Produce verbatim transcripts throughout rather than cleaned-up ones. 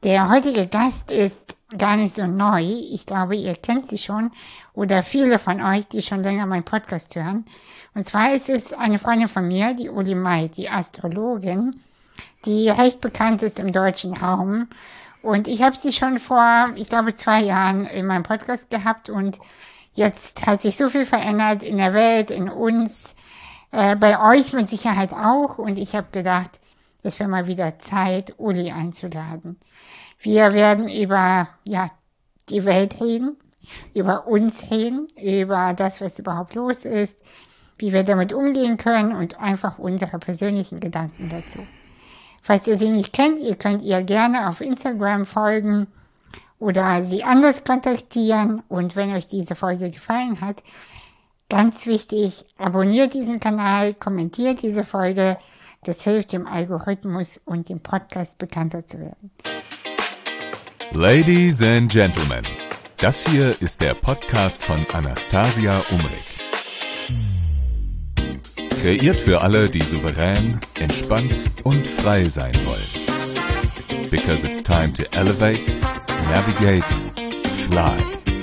Der heutige Gast ist gar nicht so neu. Ich glaube, ihr kennt sie schon oder viele von euch, die schon länger meinen Podcast hören. Und zwar ist es eine Freundin von mir, die Uli May, die Astrologin, die recht bekannt ist im deutschen Raum. Und ich habe sie schon vor, ich glaube, zwei Jahren in meinem Podcast gehabt und jetzt hat sich so viel verändert in der Welt, in uns, äh, bei euch mit Sicherheit auch. Und ich habe gedacht, es wäre mal wieder Zeit, Uli einzuladen. Wir werden über ja die Welt reden, über uns reden, über das, was überhaupt los ist, wie wir damit umgehen können und einfach unsere persönlichen Gedanken dazu. Falls ihr sie nicht kennt, ihr könnt ihr gerne auf Instagram folgen oder sie anders kontaktieren. Und wenn euch diese Folge gefallen hat, ganz wichtig, abonniert diesen Kanal, kommentiert diese Folge. Das hilft dem Algorithmus und dem Podcast bekannter zu werden. Ladies and Gentlemen, das hier ist der Podcast von Anastasia Umrig. Kreiert für alle, die souverän, entspannt und frei sein wollen. Because it's time to elevate, navigate, fly.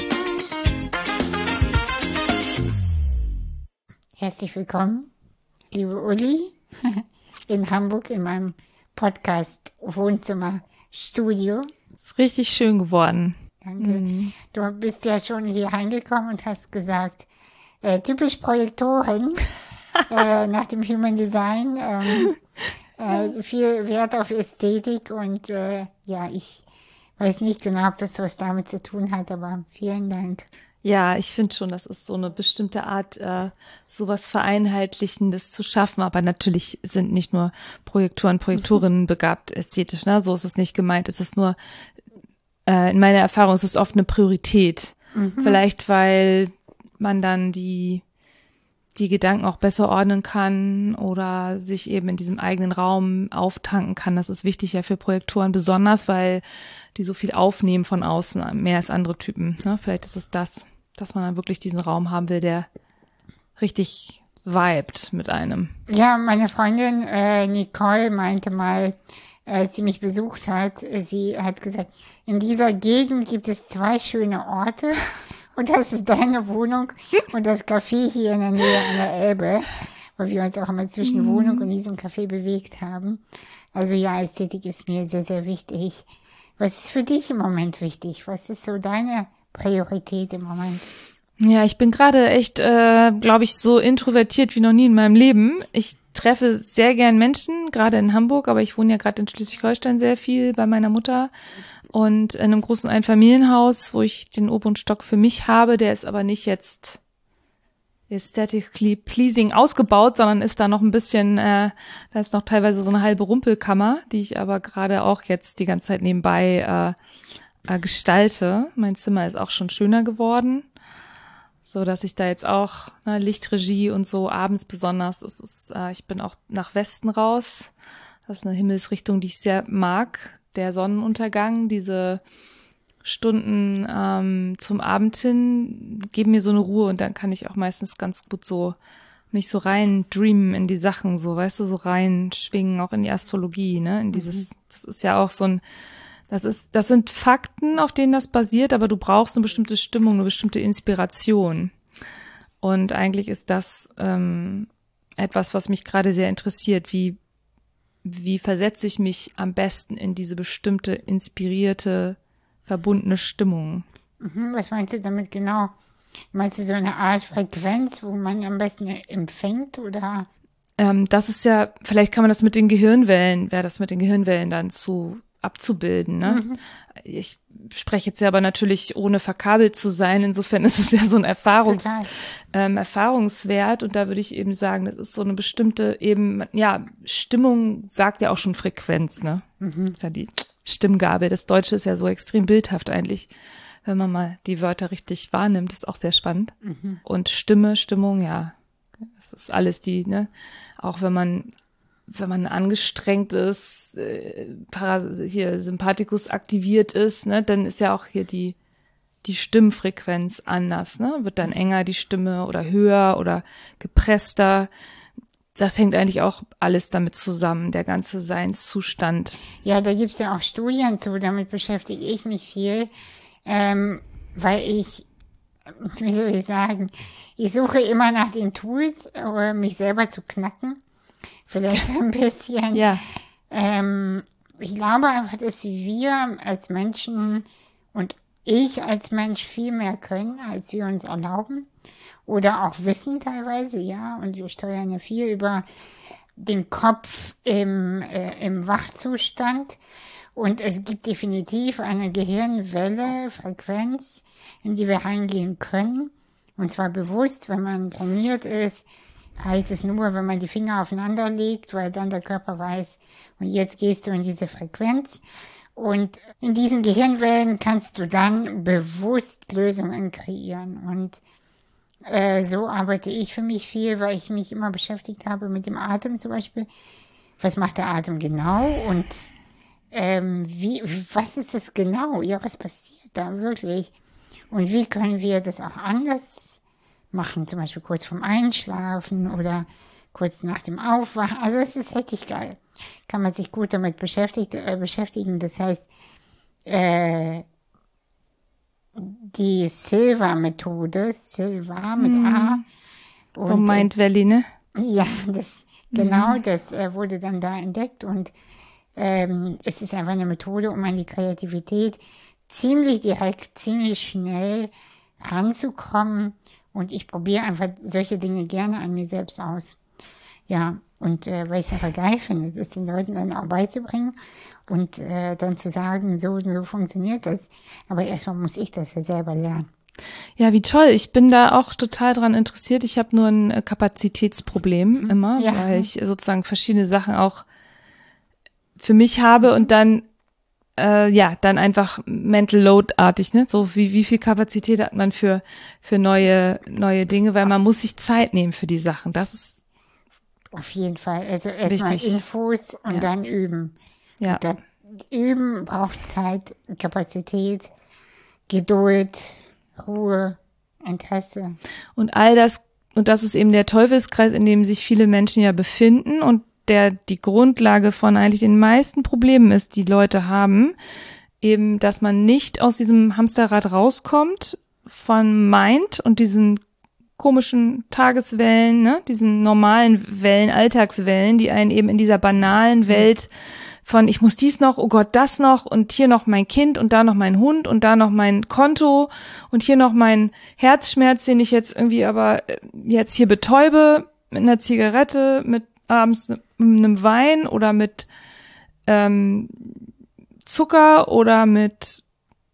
Herzlich willkommen, liebe Uli, in Hamburg in meinem Podcast Wohnzimmer Studio. Ist richtig schön geworden. Danke. Mhm. Du bist ja schon hier reingekommen und hast gesagt, äh, typisch Projektoren äh, nach dem Human Design, ähm, äh, viel Wert auf Ästhetik und äh, ja, ich weiß nicht genau, ob das was damit zu tun hat, aber vielen Dank. Ja, ich finde schon, das ist so eine bestimmte Art, äh, sowas Vereinheitlichendes zu schaffen. Aber natürlich sind nicht nur Projektoren, Projektorinnen begabt ästhetisch, ne? So ist es nicht gemeint. Es ist nur, äh, in meiner Erfahrung, es ist oft eine Priorität. Mhm. Vielleicht, weil man dann die die Gedanken auch besser ordnen kann oder sich eben in diesem eigenen Raum auftanken kann. Das ist wichtig ja für Projektoren, besonders weil die so viel aufnehmen von außen, mehr als andere Typen. Ne? Vielleicht ist es das, dass man dann wirklich diesen Raum haben will, der richtig vibet mit einem. Ja, meine Freundin äh, Nicole meinte mal, als sie mich besucht hat, sie hat gesagt, in dieser Gegend gibt es zwei schöne Orte. Und das ist deine Wohnung und das Café hier in der Nähe an der Elbe, weil wir uns auch immer zwischen Wohnung und diesem Café bewegt haben. Also ja, Ästhetik ist mir sehr, sehr wichtig. Was ist für dich im Moment wichtig? Was ist so deine Priorität im Moment? Ja, ich bin gerade echt, äh, glaube ich, so introvertiert wie noch nie in meinem Leben. Ich treffe sehr gern Menschen, gerade in Hamburg, aber ich wohne ja gerade in Schleswig-Holstein sehr viel bei meiner Mutter. Und in einem großen Einfamilienhaus, wo ich den oberen Stock für mich habe, der ist aber nicht jetzt aesthetically pleasing ausgebaut, sondern ist da noch ein bisschen, äh, da ist noch teilweise so eine halbe Rumpelkammer, die ich aber gerade auch jetzt die ganze Zeit nebenbei äh, äh, gestalte. Mein Zimmer ist auch schon schöner geworden, so dass ich da jetzt auch ne, Lichtregie und so abends besonders, das ist, äh, ich bin auch nach Westen raus. Das ist eine Himmelsrichtung, die ich sehr mag. Der Sonnenuntergang, diese Stunden ähm, zum Abend hin geben mir so eine Ruhe und dann kann ich auch meistens ganz gut so mich so rein dreamen in die Sachen, so weißt du, so rein schwingen auch in die Astrologie, ne, in dieses, mhm. Das ist ja auch so ein, das ist, das sind Fakten, auf denen das basiert, aber du brauchst eine bestimmte Stimmung, eine bestimmte Inspiration und eigentlich ist das ähm, etwas, was mich gerade sehr interessiert, wie Wie versetze ich mich am besten in diese bestimmte, inspirierte, verbundene Stimmung? Was meinst du damit genau? Meinst du so eine Art Frequenz, wo man am besten empfängt, oder? Ähm, das ist ja, vielleicht kann man das mit den Gehirnwellen, wäre das mit den Gehirnwellen dann zu abzubilden, ne? Mhm. Ich spreche jetzt ja aber natürlich ohne verkabelt zu sein, insofern ist es ja so ein Erfahrungs, ähm, Erfahrungswert und da würde ich eben sagen, das ist so eine bestimmte eben, ja, Stimmung sagt ja auch schon Frequenz, ne? Mhm. Das ist ja die Stimmgabel. Das Deutsche ist ja so extrem bildhaft eigentlich, wenn man mal die Wörter richtig wahrnimmt, ist auch sehr spannend. Mhm. Und Stimme, Stimmung, ja, das ist alles die, ne? Auch wenn man wenn man angestrengt ist, äh, Paras- hier Sympathikus aktiviert ist, ne, dann ist ja auch hier die die Stimmfrequenz anders, ne, wird dann enger die Stimme oder höher oder gepresster. das hängt eigentlich auch alles damit zusammen, der ganze Seinszustand. Ja, da gibt's ja auch Studien zu, damit beschäftige ich mich viel, ähm, weil ich, wie soll ich sagen, ich suche immer nach den Tools, um mich selber zu knacken. Vielleicht ein bisschen. Ja. Ähm, ich glaube einfach, dass wir als Menschen und ich als Mensch viel mehr können, als wir uns erlauben. Oder auch wissen teilweise, ja. Und wir steuern ja viel über den Kopf im, äh, im Wachzustand. Und es gibt definitiv eine Gehirnwelle, Frequenz, in die wir reingehen können. Und zwar bewusst, wenn man trainiert ist, reicht es nur, wenn man die Finger aufeinander legt, weil dann der Körper weiß, und jetzt gehst du in diese Frequenz. Und in diesen Gehirnwellen kannst du dann bewusst Lösungen kreieren. Und Äh, so arbeite ich für mich viel, weil ich mich immer beschäftigt habe mit dem Atem zum Beispiel. Was macht der Atem genau und ähm, wie, was ist das genau? Ja, was passiert da wirklich? Und wie können wir das auch anders machen? Zum Beispiel kurz vorm Einschlafen oder kurz nach dem Aufwachen. Also es ist richtig geil. Kann man sich gut damit beschäftigt, äh, beschäftigen. Das heißt, äh, die Silva-Methode, Silva mit mm. A. Und, Vom Mind Valley, ne? Ja, das, genau, mm. das äh, wurde dann da entdeckt und ähm, es ist einfach eine Methode, um an die Kreativität ziemlich direkt, ziemlich schnell ranzukommen und ich probiere einfach solche Dinge gerne an mir selbst aus. Ja, und äh, weil ich es einfach geil finde, das den Leuten dann auch beizubringen und äh, dann zu sagen, so und so funktioniert das. Aber erstmal muss ich das ja selber lernen. Ja, wie toll. Ich bin da auch total dran interessiert. Ich habe nur ein Kapazitätsproblem immer, ja. weil ich sozusagen verschiedene Sachen auch für mich habe und dann äh, ja, dann einfach Mental Load-artig, ne? So wie wie viel Kapazität hat man für für neue neue Dinge, weil man muss sich Zeit nehmen für die Sachen. Das ist auf jeden Fall. Also erstmal Infos und ja. dann üben. Ja. Das Üben braucht Zeit, Kapazität, Geduld, Ruhe, Interesse. Und all das, und das ist eben der Teufelskreis, in dem sich viele Menschen ja befinden und der die Grundlage von eigentlich den meisten Problemen ist, die Leute haben. Eben, dass man nicht aus diesem Hamsterrad rauskommt von Mind und diesen komischen Tageswellen, ne, diesen normalen Wellen, Alltagswellen, die einen eben in dieser banalen Welt von ich muss dies noch, oh Gott, das noch und hier noch mein Kind und da noch mein Hund und da noch mein Konto und hier noch mein Herzschmerz, den ich jetzt irgendwie aber jetzt hier betäube mit einer Zigarette, mit abends mit einem Wein oder mit ähm, Zucker oder mit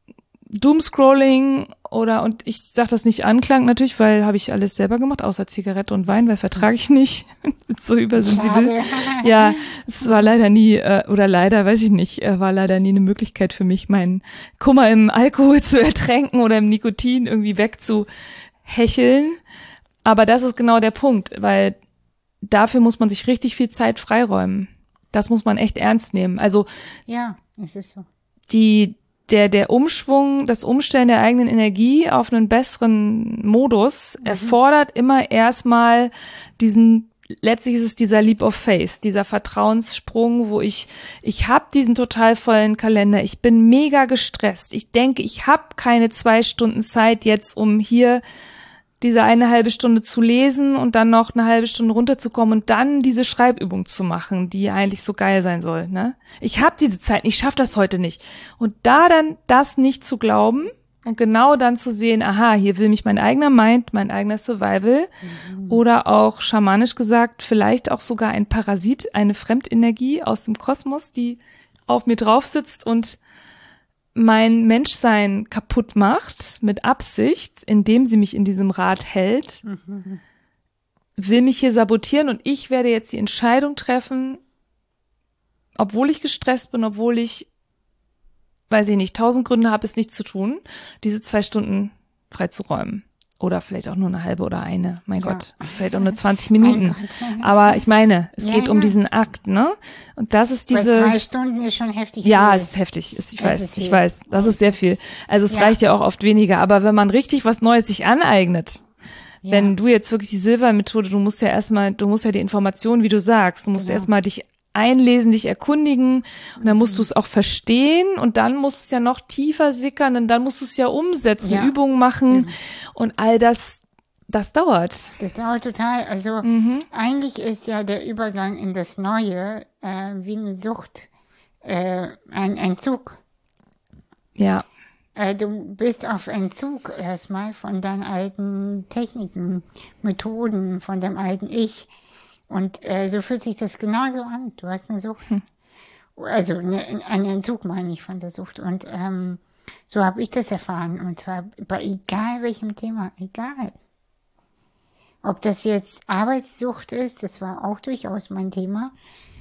Doomscrolling oder, und ich sag das nicht Anklang natürlich, weil habe ich alles selber gemacht, außer Zigarette und Wein, weil vertrage ich nicht. So übersensibel. Schade. Ja, es war leider nie, äh, oder leider, weiß ich nicht, äh, war leider nie eine Möglichkeit für mich, meinen Kummer im Alkohol zu ertränken oder im Nikotin irgendwie wegzuhecheln. Aber das ist genau der Punkt, weil dafür muss man sich richtig viel Zeit freiräumen. Das muss man echt ernst nehmen. Also ja, es ist so. Die Der, der Umschwung, das Umstellen der eigenen Energie auf einen besseren Modus mhm. erfordert immer erstmal diesen, letztlich ist es dieser Leap of Faith, dieser Vertrauenssprung, wo ich, ich habe diesen total vollen Kalender, ich bin mega gestresst, ich denke, ich habe keine zwei Stunden Zeit jetzt, um hier diese eine halbe Stunde zu lesen und dann noch eine halbe Stunde runterzukommen und dann diese Schreibübung zu machen, die eigentlich so geil sein soll, ne? Ich habe diese Zeit, ich schaffe das heute nicht. Und da dann das nicht zu glauben und genau dann zu sehen, aha, hier will mich mein eigener Mind, mein eigener Survival mhm. oder auch schamanisch gesagt, vielleicht auch sogar ein Parasit, eine Fremdenergie aus dem Kosmos, die auf mir drauf sitzt und mein Menschsein kaputt macht, mit Absicht, indem sie mich in diesem Rad hält, mhm. will mich hier sabotieren und ich werde jetzt die Entscheidung treffen, obwohl ich gestresst bin, obwohl ich, weiß ich nicht, tausend Gründe habe, es nicht zu tun, diese zwei Stunden freizuräumen. Oder vielleicht auch nur eine halbe oder eine, mein ja. Gott, vielleicht auch nur zwanzig Minuten. Aber ich meine, es ja, geht ja. um diesen Akt, ne? Und das ist diese... Bei zwei Stunden ist schon heftig. Ja, viel. es ist heftig. Ich das weiß, ich weiß. Das ist sehr viel. Also es ja. reicht ja auch oft weniger. Aber wenn man richtig was Neues sich aneignet, Ja. Wenn du jetzt wirklich die Silva-Methode, du musst ja erstmal, du musst ja die Informationen, wie du sagst, du musst genau. erstmal dich einlesen, dich erkundigen und dann musst du es auch verstehen und dann musst du es ja noch tiefer sickern und dann musst du es ja umsetzen, ja. Übungen machen mhm. und all das, das dauert. Das dauert total. Also mhm. eigentlich ist ja der Übergang in das Neue äh, wie eine Sucht, äh, ein Entzug. Ja. Äh, du bist auf Entzug erstmal von deinen alten Techniken, Methoden, von dem alten Ich. Und äh, so fühlt sich das genauso an. Du hast eine Sucht. Hm. Also eine, einen Entzug meine ich von der Sucht. Und ähm, so habe ich das erfahren. Und zwar bei egal welchem Thema. Egal. Ob das jetzt Arbeitssucht ist, das war auch durchaus mein Thema.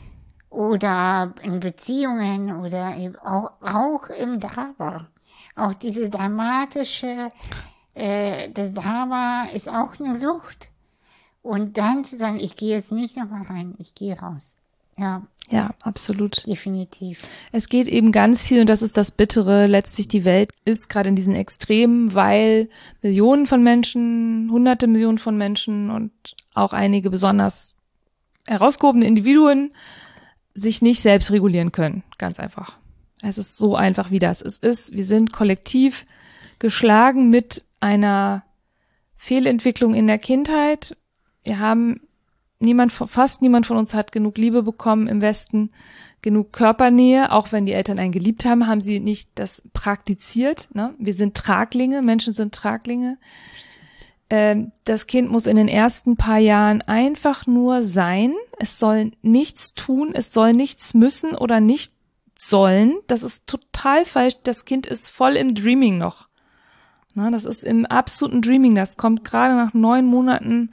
Oder in Beziehungen oder eben auch, auch im Drama. Auch diese dramatische, äh, das Drama ist auch eine Sucht. Und dann zu sagen, ich gehe jetzt nicht nochmal rein, ich gehe raus. Ja. Ja, absolut. Definitiv. Es geht eben ganz viel, und das ist das Bittere, letztlich die Welt ist gerade in diesen Extremen, weil Millionen von Menschen, hunderte Millionen von Menschen und auch einige besonders herausgehobene Individuen sich nicht selbst regulieren können. Ganz einfach. Es ist so einfach, wie das es ist. Wir sind kollektiv geschlagen mit einer Fehlentwicklung in der Kindheit. Wir haben niemand, fast niemand von uns hat genug Liebe bekommen im Westen, genug Körpernähe. Auch wenn die Eltern einen geliebt haben, haben sie nicht das praktiziert. Ne? Wir sind Traglinge, Menschen sind Traglinge. Ähm, das Kind muss in den ersten paar Jahren einfach nur sein. Es soll nichts tun, es soll nichts müssen oder nicht sollen. Das ist total falsch. Das Kind ist voll im Dreaming noch. Na, das ist im absoluten Dreaming. Das kommt gerade nach neun Monaten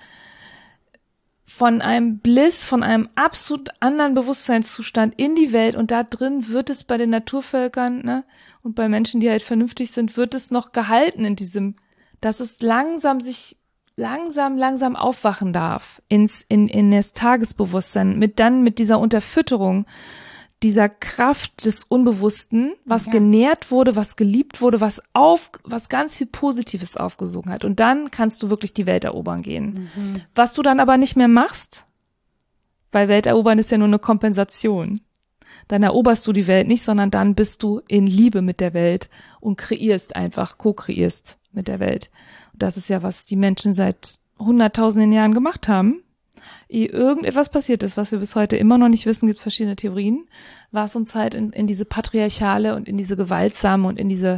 von einem Bliss, von einem absolut anderen Bewusstseinszustand in die Welt, und da drin wird es bei den Naturvölkern, ne, und bei Menschen, die halt vernünftig sind, wird es noch gehalten in diesem, dass es langsam sich, langsam, langsam aufwachen darf ins, in, in das Tagesbewusstsein, mit dann mit dieser Unterfütterung, dieser Kraft des Unbewussten, was ja. genährt wurde, was geliebt wurde, was auf, was ganz viel Positives aufgesogen hat. Und dann kannst du wirklich die Welt erobern gehen. Mhm. Was du dann aber nicht mehr machst, weil Welterobern ist ja nur eine Kompensation. Dann eroberst du die Welt nicht, sondern dann bist du in Liebe mit der Welt und kreierst einfach, co-kreierst mit der Welt. Und das ist ja, was die Menschen seit hunderttausenden Jahren gemacht haben. Ehe irgendetwas passiert ist, was wir bis heute immer noch nicht wissen, gibt es verschiedene Theorien, war es uns halt in, in diese patriarchale und in diese gewaltsame und in diese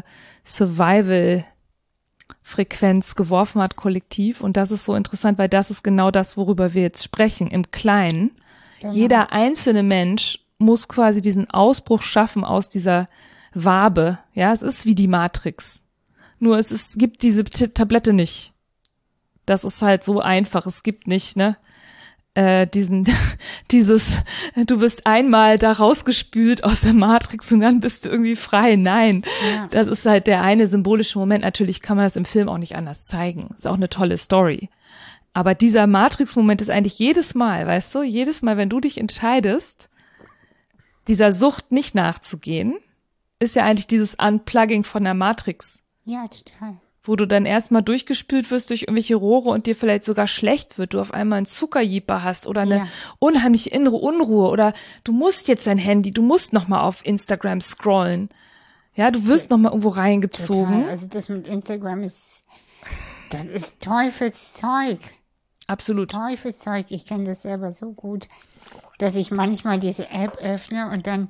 Survival-Frequenz geworfen hat, kollektiv. Und das ist so interessant, weil das ist genau das, worüber wir jetzt sprechen, im Kleinen. Genau. Jeder einzelne Mensch muss quasi diesen Ausbruch schaffen aus dieser Wabe. Ja, es ist wie die Matrix. Nur es ist, gibt diese T- Tablette nicht. Das ist halt so einfach. Es gibt nicht, ne? Äh, diesen, dieses, du wirst einmal da rausgespült aus der Matrix und dann bist du irgendwie frei. Nein, ja. Das ist halt der eine symbolische Moment. Natürlich kann man das im Film auch nicht anders zeigen. Ist auch eine tolle Story. Aber dieser Matrix-Moment ist eigentlich jedes Mal, weißt du, jedes Mal, wenn du dich entscheidest, dieser Sucht nicht nachzugehen, ist ja eigentlich dieses Unplugging von der Matrix. Ja, total. Wo du dann erstmal durchgespült wirst durch irgendwelche Rohre und dir vielleicht sogar schlecht wird, du auf einmal einen Zuckerjieper hast oder eine ja. unheimliche innere Unruhe oder du musst jetzt dein Handy, du musst nochmal auf Instagram scrollen. Ja, du wirst nochmal irgendwo reingezogen. Total. Also das mit Instagram ist, das ist Teufelszeug. Absolut. Teufelszeug. Ich kenne das selber so gut, dass ich manchmal diese App öffne und dann,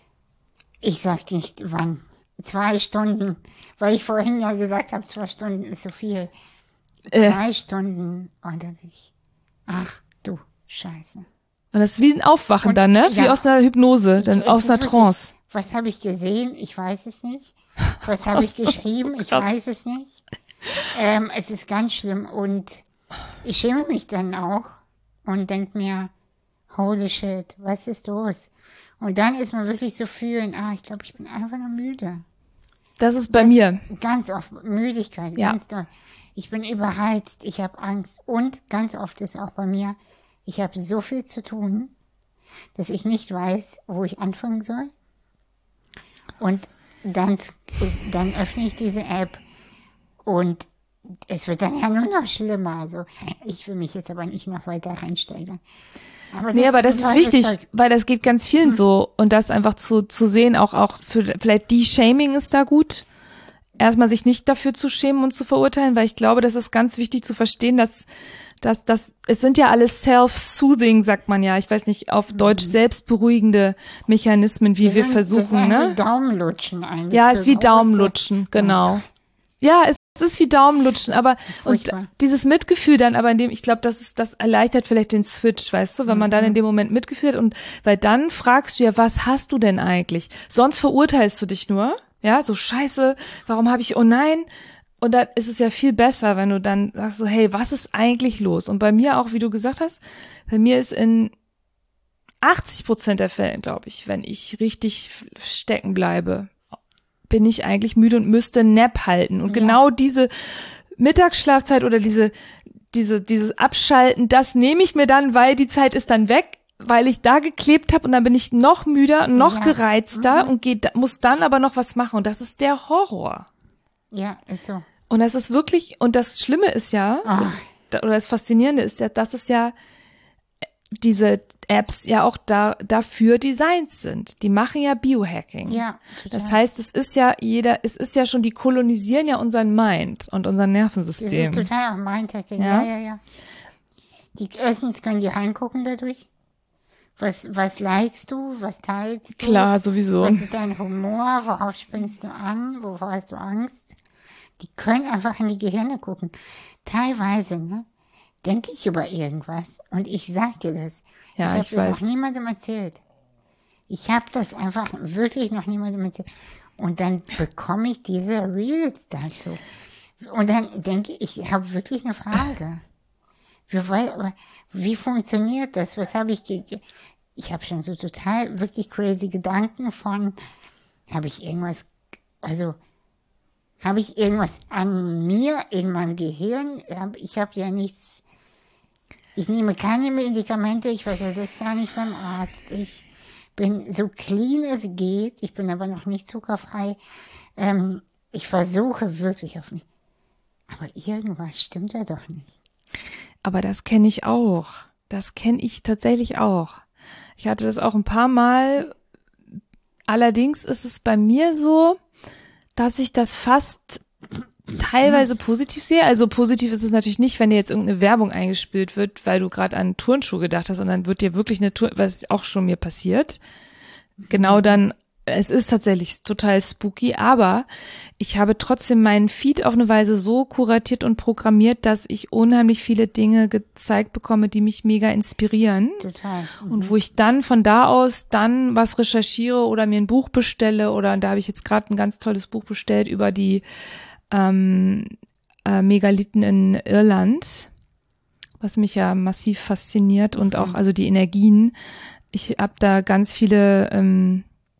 ich sag nicht wann, zwei Stunden, weil ich vorhin ja gesagt habe, zwei Stunden ist so viel. Zwei äh. Stunden und dann ich, ach du Scheiße. Und das ist wie ein Aufwachen und, dann, ne? Wie ja, aus einer Hypnose, dann aus einer Trance. Wirklich, was habe ich gesehen? Ich weiß es nicht. Was habe ich geschrieben? Ich weiß es nicht. Ähm, es ist ganz schlimm und ich schäme mich dann auch und denke mir, holy shit, was ist los? Und dann ist man wirklich so fühlen, ah, ich glaube, ich bin einfach nur müde. Das ist bei das mir. Ganz oft Müdigkeit, ja. ganz doll. Ich bin überheizt, ich habe Angst und ganz oft ist auch bei mir, ich habe so viel zu tun, dass ich nicht weiß, wo ich anfangen soll. Und dann, dann öffne ich diese App und es wird dann ja nur noch schlimmer. Also ich will mich jetzt aber nicht noch weiter reinsteigern. Aber nee, aber das ist wichtig, Zeug. Weil das geht ganz vielen hm. so. Und das einfach zu zu sehen, auch auch für vielleicht die Shaming ist da gut. Erstmal sich nicht dafür zu schämen und zu verurteilen, weil ich glaube, das ist ganz wichtig zu verstehen, dass dass das es sind ja alles self-soothing, sagt man ja. Ich weiß nicht, auf mhm. Deutsch selbstberuhigende Mechanismen, wie das wir sind, versuchen, das ist ne? Wie Daumenlutschen eigentlich. Ja, ist wie Daumenlutschen, genau. Ja, es Es ist wie Daumenlutschen, aber Furchtbar. Und dieses Mitgefühl dann, aber in dem, ich glaube, das ist, das erleichtert vielleicht den Switch, weißt du, wenn man mhm. dann in dem Moment Mitgefühl hat und weil dann fragst du ja, was hast du denn eigentlich? Sonst verurteilst du dich nur, ja, so scheiße, warum habe ich, oh nein, und da ist es ja viel besser, wenn du dann sagst so, hey, was ist eigentlich los? Und bei mir auch, wie du gesagt hast, bei mir ist in achtzig Prozent der Fällen, glaube ich, wenn ich richtig stecken bleibe, bin ich eigentlich müde und müsste Nap halten. Und ja. genau diese Mittagsschlafzeit oder diese, diese, dieses Abschalten, das nehme ich mir dann, weil die Zeit ist dann weg, weil ich da geklebt habe und dann bin ich noch müder, noch ja. gereizter mhm. und geht, muss dann aber noch was machen. Und das ist der Horror. Ja, ist so. Und das ist wirklich, und das Schlimme ist ja, oh. oder das Faszinierende ist ja, dass es ja diese Apps ja auch da dafür designt sind. Die machen ja Biohacking. Ja, total. Das heißt, es ist ja jeder, es ist ja schon, die kolonisieren ja unseren Mind und unser Nervensystem. Das ist total auch Mindhacking. Ja, ja, ja. ja. Die, erstens können die reingucken dadurch. Was, was likest du? Was teilst du? Klar, sowieso. Was ist dein Humor? Worauf springst du an? Wovor hast du Angst? Die können einfach in die Gehirne gucken. Teilweise, ne? Denke ich über irgendwas und ich sag dir das. Ja, ich habe das weiß. noch niemandem erzählt. Ich habe das einfach wirklich noch niemandem erzählt. Und dann bekomme ich diese Reels dazu. Und dann denke ich, ich habe wirklich eine Frage. Wie, wie funktioniert das? Was habe ich... Ge- ich habe schon so total wirklich crazy Gedanken von, habe ich irgendwas... Also... Habe ich irgendwas an mir, in meinem Gehirn? Ich habe ja nichts, ich nehme keine Medikamente, ich war seit sechs Jahren nicht beim Arzt, ich bin so clean es geht, ich bin aber noch nicht zuckerfrei. Ähm, ich versuche wirklich auf mich. Aber irgendwas stimmt ja doch nicht. Aber das kenne ich auch. Das kenne ich tatsächlich auch. Ich hatte das auch ein paar Mal. Allerdings ist es bei mir so, dass ich das fast teilweise positiv sehe. Also positiv ist es natürlich nicht, wenn dir jetzt irgendeine Werbung eingespielt wird, weil du gerade an Turnschuhe gedacht hast und dann wird dir wirklich eine Turn, was auch schon mir passiert. Genau dann, es ist tatsächlich total spooky, aber ich habe trotzdem meinen Feed auf eine Weise so kuratiert und programmiert, dass ich unheimlich viele Dinge gezeigt bekomme, die mich mega inspirieren. Total. Mhm. Und wo ich dann von da aus dann was recherchiere oder mir ein Buch bestelle oder, und da habe ich jetzt gerade ein ganz tolles Buch bestellt über die ähm, äh, Megalithen in Irland, was mich ja massiv fasziniert und auch, also die Energien. Ich habe da ganz viele, ähm,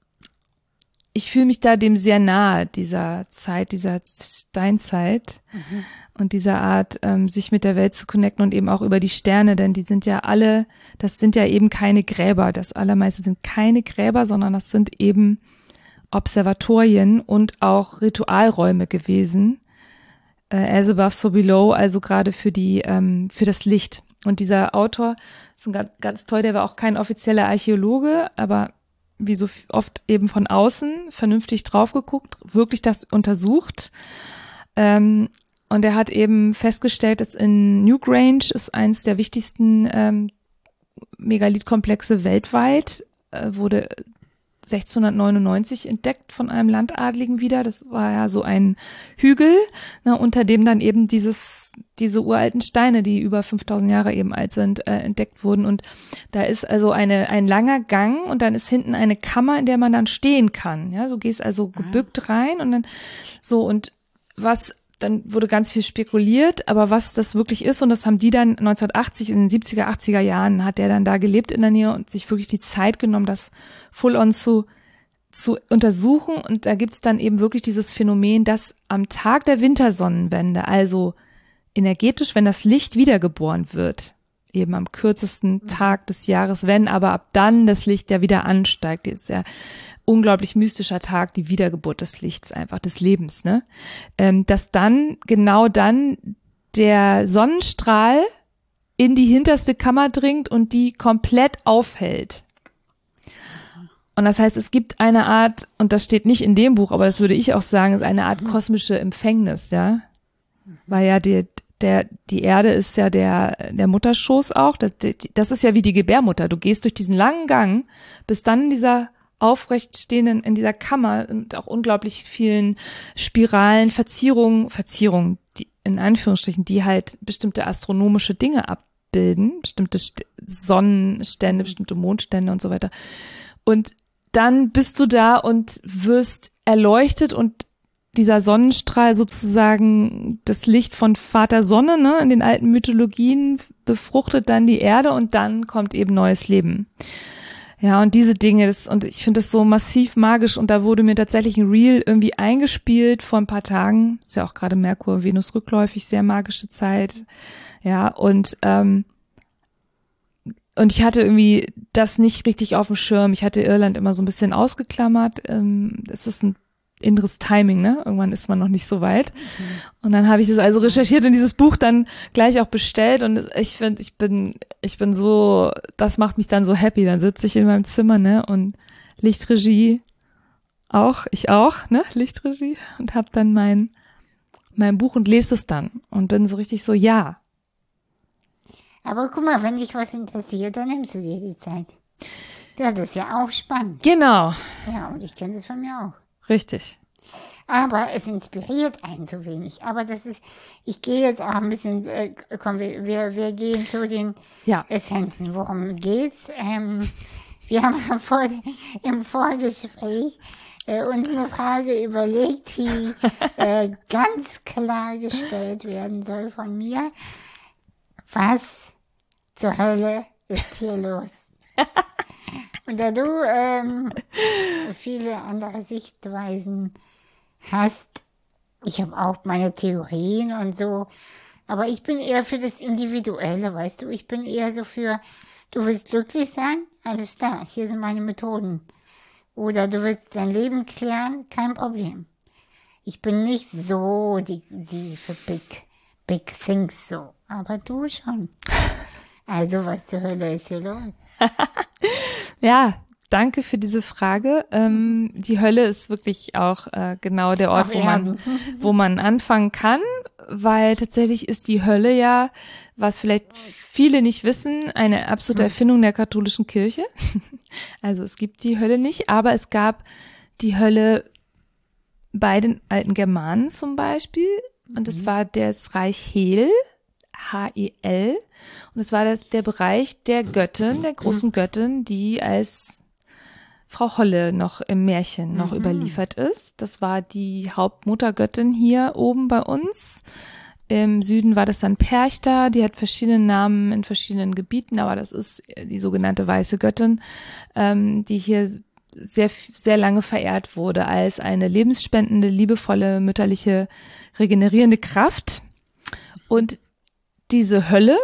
ich fühle mich da dem sehr nahe, dieser Zeit, dieser Steinzeit mhm. und dieser Art, ähm, sich mit der Welt zu connecten und eben auch über die Sterne, denn die sind ja alle, das sind ja eben keine Gräber, das allermeiste sind keine Gräber, sondern das sind eben Observatorien und auch Ritualräume gewesen, äh, as above, so below, also gerade für die, ähm, für das Licht. Und dieser Autor ist ein ganz, ganz toll, der war auch kein offizieller Archäologe, aber wie so oft eben von außen vernünftig drauf geguckt, wirklich das untersucht. Ähm, und er hat eben festgestellt, dass in Newgrange ist eins der wichtigsten ähm, Megalithkomplexe weltweit, äh, wurde sechzehnhundertneunundneunzig entdeckt von einem Landadligen wieder. Das war ja so ein Hügel, ne, unter dem dann eben dieses diese uralten Steine, die über fünftausend Jahre eben alt sind, äh, entdeckt wurden. Und da ist also eine ein langer Gang und dann ist hinten eine Kammer, in der man dann stehen kann. Ja, du gehst also gebückt rein und dann so, und was, dann wurde ganz viel spekuliert, aber was das wirklich ist, und das haben die dann neunzehnhundertachtzig, in den siebziger, achtziger Jahren hat der dann da gelebt in der Nähe und sich wirklich die Zeit genommen, das full on zu zu untersuchen. Und da gibt's dann eben wirklich dieses Phänomen, dass am Tag der Wintersonnenwende, also energetisch, wenn das Licht wiedergeboren wird, eben am kürzesten Tag des Jahres, wenn aber ab dann das Licht ja wieder ansteigt, ist ja, unglaublich mystischer Tag, die Wiedergeburt des Lichts einfach, des Lebens, ne? Ähm, dass dann, genau dann der Sonnenstrahl in die hinterste Kammer dringt und die komplett aufhält. Und das heißt, es gibt eine Art, und das steht nicht in dem Buch, aber das würde ich auch sagen, ist eine Art kosmische Empfängnis, ja? Weil ja die, der, die Erde ist ja der, der Mutterschoß auch, das, das ist ja wie die Gebärmutter. Du gehst durch diesen langen Gang, bis dann in dieser aufrecht stehenden, in dieser Kammer mit auch unglaublich vielen Spiralen, Verzierungen, Verzierungen, die, in Anführungsstrichen, die halt bestimmte astronomische Dinge abbilden, bestimmte St- Sonnenstände, bestimmte Mondstände und so weiter. Und dann bist du da und wirst erleuchtet und dieser Sonnenstrahl sozusagen, das Licht von Vater Sonne, ne, in den alten Mythologien befruchtet dann die Erde und dann kommt eben neues Leben. Ja, und diese Dinge, das, und ich finde das so massiv magisch und da wurde mir tatsächlich ein Reel irgendwie eingespielt vor ein paar Tagen. Ist ja auch gerade Merkur, Venus rückläufig, sehr magische Zeit. Ja, und, ähm, und ich hatte irgendwie das nicht richtig auf dem Schirm. Ich hatte Irland immer so ein bisschen ausgeklammert. Ähm, es ist ein inneres Timing, ne? Irgendwann ist man noch nicht so weit. Mhm. Und dann habe ich das also recherchiert und dieses Buch dann gleich auch bestellt und ich finde, ich bin, ich bin so, das macht mich dann so happy. Dann sitze ich in meinem Zimmer, ne? Und Lichtregie auch, ich auch, ne? Lichtregie und habe dann mein, mein Buch und lese es dann und bin so richtig so, ja. Aber guck mal, wenn dich was interessiert, dann nimmst du dir die Zeit. Ja, das ist ja auch spannend. Genau. Ja, und ich kenne das von mir auch. Richtig. Aber es inspiriert einen so wenig. Aber das ist, ich gehe jetzt auch ein bisschen, äh, komm, wir, wir, wir gehen zu den ja. Essenzen. Worum geht's? Ähm, wir haben vor, im Vorgespräch äh, uns eine Frage überlegt, die äh, ganz klar gestellt werden soll von mir. Was zur Hölle ist hier los? Und da du ähm, viele andere Sichtweisen hast, ich habe auch meine Theorien und so, aber ich bin eher für das Individuelle, weißt du, ich bin eher so für, du willst glücklich sein, alles da, hier sind meine Methoden. Oder du willst dein Leben klären, kein Problem. Ich bin nicht so die, die für Big, Big Things so, aber du schon. Also, was zur Hölle ist hier los? Ja, danke für diese Frage. Ähm, die Hölle ist wirklich auch äh, genau der Ort, wo man, wo man anfangen kann, weil tatsächlich ist die Hölle ja, was vielleicht viele nicht wissen, eine absolute Erfindung der katholischen Kirche. Also es gibt die Hölle nicht, aber es gab die Hölle bei den alten Germanen zum Beispiel und es war das Reich Hel. H E L und es war das, der Bereich der Göttin, der großen Göttin, die als Frau Holle noch im Märchen noch mhm. überliefert ist. Das war die Hauptmuttergöttin hier oben bei uns. Im Süden war das dann Perchta, die hat verschiedene Namen in verschiedenen Gebieten, aber das ist die sogenannte weiße Göttin, ähm, die hier sehr, sehr lange verehrt wurde als eine lebensspendende, liebevolle, mütterliche, regenerierende Kraft. Und diese Hölle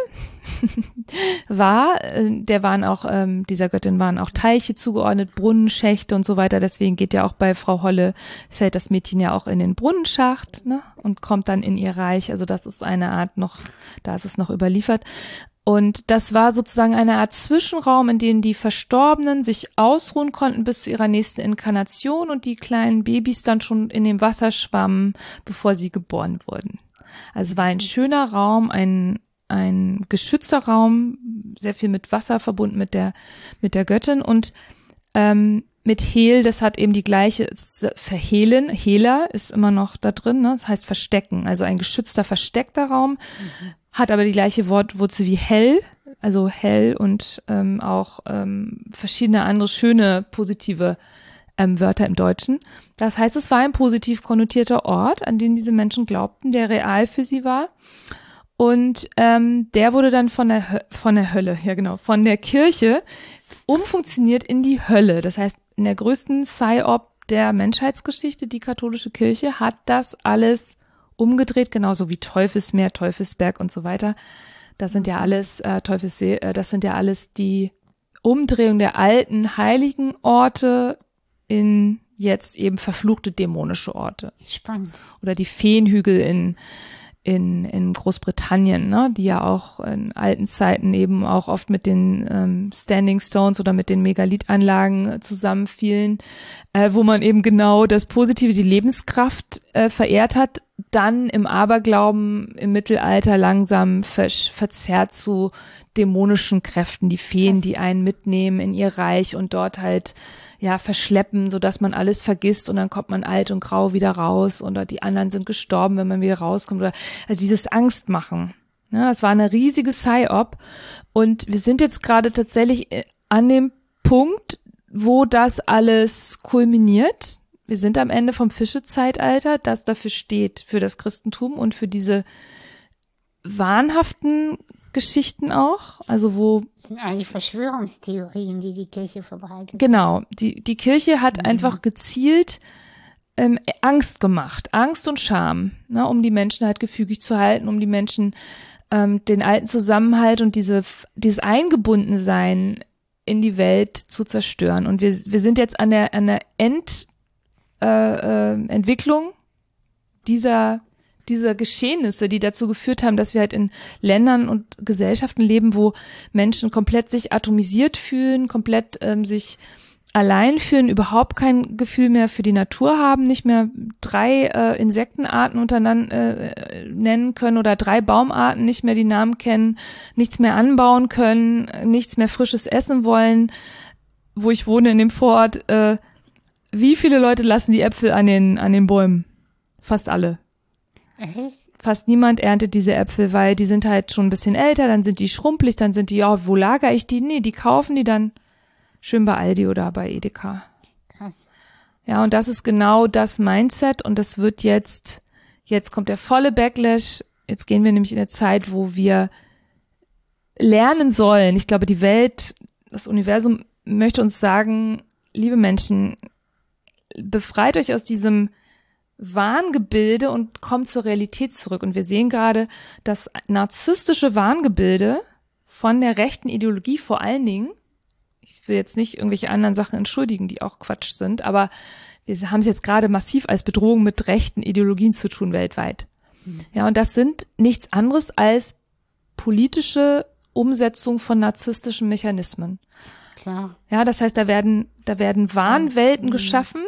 war, der waren auch, ähm, dieser Göttin waren auch Teiche zugeordnet, Brunnen, Schächte und so weiter. Deswegen geht ja auch bei Frau Holle, fällt das Mädchen ja auch in den Brunnenschacht, ne, und kommt dann in ihr Reich. Also das ist eine Art noch, da ist es noch überliefert. Und das war sozusagen eine Art Zwischenraum, in dem die Verstorbenen sich ausruhen konnten bis zu ihrer nächsten Inkarnation und die kleinen Babys dann schon in dem Wasser schwammen, bevor sie geboren wurden. Also es war ein schöner Raum, ein ein geschützter Raum, sehr viel mit Wasser verbunden mit der mit der Göttin und ähm, mit Hel, das hat eben die gleiche, verhehlen, Hela ist immer noch da drin, ne? Das heißt verstecken, also ein geschützter, versteckter Raum, mhm. hat aber die gleiche Wortwurzel wie hell, also hell und ähm, auch ähm, verschiedene andere schöne, positive ähm, Wörter im Deutschen. Das heißt, es war ein positiv konnotierter Ort, an den diese Menschen glaubten, der real für sie war. Und ähm, der wurde dann von der Hö- von der Hölle, ja genau, von der Kirche umfunktioniert in die Hölle. Das heißt, in der größten Psy-Op der Menschheitsgeschichte, die katholische Kirche, hat das alles umgedreht, genauso wie Teufelsmeer, Teufelsberg und so weiter. Das sind ja alles äh, Teufelssee, äh, das sind ja alles die Umdrehung der alten heiligen Orte in jetzt eben verfluchte dämonische Orte. Spannend. Oder die Feenhügel in in in Großbritannien, ne, die ja auch in alten Zeiten eben auch oft mit den ähm, Standing Stones oder mit den Megalithanlagen zusammenfielen, äh, wo man eben genau das Positive, die Lebenskraft äh, verehrt hat, dann im Aberglauben im Mittelalter langsam ver- verzerrt zu dämonischen Kräften, die Feen, die einen mitnehmen in ihr Reich und dort halt ja verschleppen, so dass man alles vergisst und dann kommt man alt und grau wieder raus oder die anderen sind gestorben, wenn man wieder rauskommt oder also dieses Angstmachen. Ja, das war eine riesige Psy-Op und wir sind jetzt gerade tatsächlich an dem Punkt, wo das alles kulminiert. Wir sind am Ende vom Fischezeitalter, das dafür steht, für das Christentum und für diese wahnhaften Geschichten auch, also wo Das sind eigentlich Verschwörungstheorien, die die Kirche verbreitet. genau, die die Kirche hat mhm. einfach gezielt ähm, Angst gemacht, Angst und Scham, ne, um die Menschen halt gefügig zu halten, um die Menschen ähm, den alten Zusammenhalt und diese dieses Eingebundensein in die Welt zu zerstören. Und wir wir sind jetzt an der an der End äh, äh, Entwicklung dieser dieser Geschehnisse, die dazu geführt haben, dass wir halt in Ländern und Gesellschaften leben, wo Menschen komplett sich atomisiert fühlen, komplett ähm, sich allein fühlen, überhaupt kein Gefühl mehr für die Natur haben, nicht mehr drei äh, Insektenarten untereinander äh, nennen können oder drei Baumarten nicht mehr die Namen kennen, nichts mehr anbauen können, nichts mehr Frisches essen wollen. Wo ich wohne in dem Vorort, äh, wie viele Leute lassen die Äpfel an den an den Bäumen? Fast alle. Echt? Fast niemand erntet diese Äpfel, weil die sind halt schon ein bisschen älter, dann sind die schrumpelig, dann sind die, ja, wo lagere ich die? Nee, die kaufen die dann schön bei Aldi oder bei Edeka. Krass. Ja, und das ist genau das Mindset und das wird jetzt, jetzt kommt der volle Backlash, jetzt gehen wir nämlich in eine Zeit, wo wir lernen sollen. Ich glaube, die Welt, das Universum möchte uns sagen, liebe Menschen, befreit euch aus diesem Wahngebilde und kommt zur Realität zurück. Und wir sehen gerade, dass narzisstische Wahngebilde von der rechten Ideologie vor allen Dingen, ich will jetzt nicht irgendwelche anderen Sachen entschuldigen, die auch Quatsch sind, aber wir haben es jetzt gerade massiv als Bedrohung mit rechten Ideologien zu tun weltweit. Mhm. Ja, und das sind nichts anderes als politische Umsetzung von narzisstischen Mechanismen. Klar. Ja, das heißt, da werden, da werden Wahnwelten mhm. geschaffen,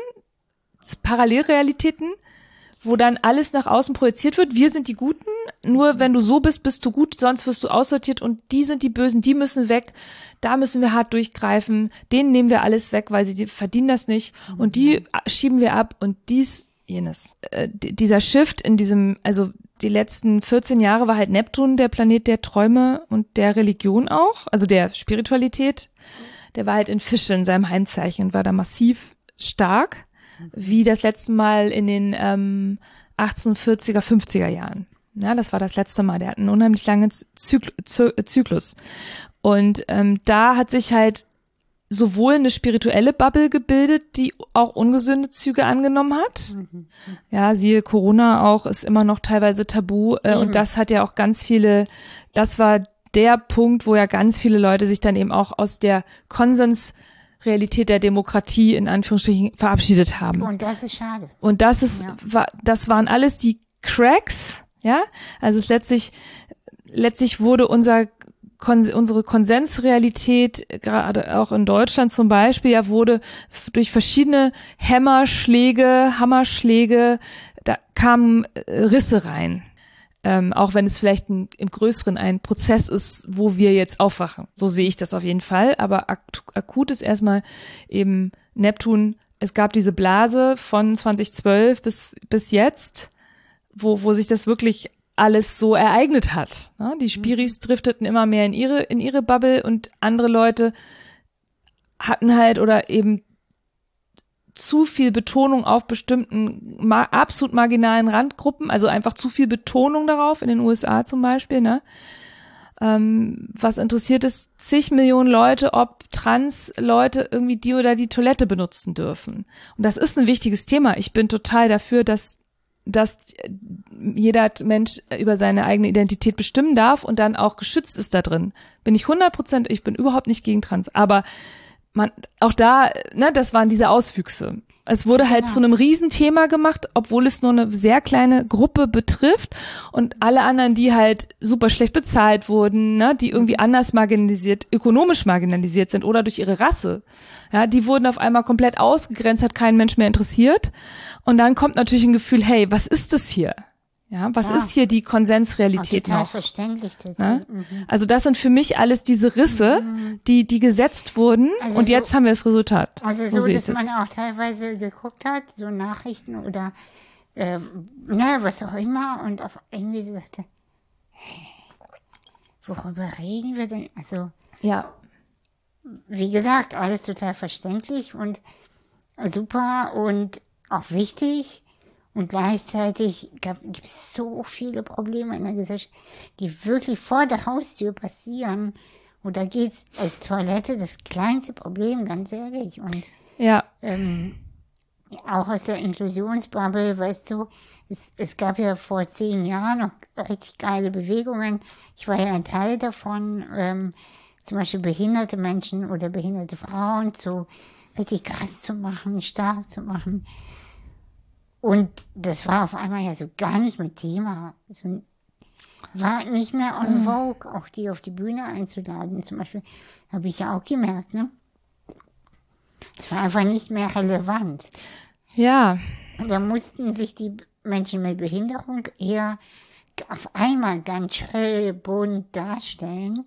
Parallelrealitäten, wo dann alles nach außen projiziert wird. Wir sind die Guten, nur wenn du so bist, bist du gut, sonst wirst du aussortiert und die sind die Bösen, die müssen weg, da müssen wir hart durchgreifen, denen nehmen wir alles weg, weil sie verdienen das nicht und die schieben wir ab und dies, jenes. Äh, dieser Shift in diesem, also die letzten vierzehn Jahre war halt Neptun der Planet der Träume und der Religion auch, also der Spiritualität, der war halt in Fische in seinem Heimzeichen und war da massiv stark, wie das letzte Mal in den ähm, achtzehnhundertvierziger, fünfziger Jahren. Ja, das war das letzte Mal. Der hat einen unheimlich langen Zykl- Zy- Zyklus. Und ähm, da hat sich halt sowohl eine spirituelle Bubble gebildet, die auch ungesunde Züge angenommen hat. Mhm. Ja, siehe Corona auch, ist immer noch teilweise tabu. Äh, und das hat ja auch ganz viele, das war der Punkt, wo ja ganz viele Leute sich dann eben auch aus der Konsens Realität der Demokratie in Anführungsstrichen verabschiedet haben. Und das ist schade. Und das ist, ja. war, das waren alles die Cracks, ja. Also es letztlich, letztlich wurde unser, Kon, unsere Konsensrealität, gerade auch in Deutschland zum Beispiel, ja, wurde durch verschiedene Hämmerschläge, Hammerschläge, da kamen Risse rein. Ähm, auch wenn es vielleicht ein, im Größeren ein Prozess ist, wo wir jetzt aufwachen. So sehe ich das auf jeden Fall. Aber ak- akut ist erstmal eben Neptun. Es gab diese Blase von zweitausendzwölf bis bis jetzt, wo wo sich das wirklich alles so ereignet hat. Ja, die Spiris drifteten immer mehr in ihre in ihre Bubble und andere Leute hatten halt oder eben zu viel Betonung auf bestimmten ma- absolut marginalen Randgruppen, also einfach zu viel Betonung darauf, in den U S A zum Beispiel, ne? Ähm, was interessiert es zig Millionen Leute, ob Trans-Leute irgendwie die oder die Toilette benutzen dürfen? Und das ist ein wichtiges Thema. Ich bin total dafür, dass, dass jeder Mensch über seine eigene Identität bestimmen darf und dann auch geschützt ist da drin. Bin ich hundert Prozent, ich bin überhaupt nicht gegen Trans, aber man, auch da, ne, das waren diese Auswüchse. Es wurde halt Genau. zu einem Riesenthema gemacht, obwohl es nur eine sehr kleine Gruppe betrifft und alle anderen, die halt super schlecht bezahlt wurden, ne, die irgendwie anders marginalisiert, ökonomisch marginalisiert sind oder durch ihre Rasse, ja, die wurden auf einmal komplett ausgegrenzt, hat kein Mensch mehr interessiert. Und dann kommt natürlich ein Gefühl, hey, was ist das hier? Ja, was Ja. ist hier die Konsensrealität total noch? verständlich. Das Ne? mhm. Also das sind für mich alles diese Risse, die die gesetzt wurden Also und so- jetzt haben wir das Resultat. Also so so, sehe dass ich das. man auch teilweise geguckt hat, so Nachrichten oder äh, ne, was auch immer und auf irgendwie so sagte, hey, worüber reden wir denn? Also Ja, wie gesagt, alles total verständlich und super und auch wichtig. Und gleichzeitig gibt es so viele Probleme in der Gesellschaft, die wirklich vor der Haustür passieren. Und da geht's als Toilette das kleinste Problem, ganz ehrlich. Und ja, ähm, auch aus der Inklusionsbubble, weißt du, es, es gab ja vor zehn Jahren noch richtig geile Bewegungen. Ich war ja ein Teil davon, ähm, zum Beispiel behinderte Menschen oder behinderte Frauen so richtig krass zu machen, stark zu machen. Und das war auf einmal ja so gar nicht mehr Thema. So, war nicht mehr en vogue, auch die auf die Bühne einzuladen. Zum Beispiel habe ich ja auch gemerkt, ne? Es war einfach nicht mehr relevant. ja, Und da mussten sich die Menschen mit Behinderung eher auf einmal ganz schrill, bunt darstellen,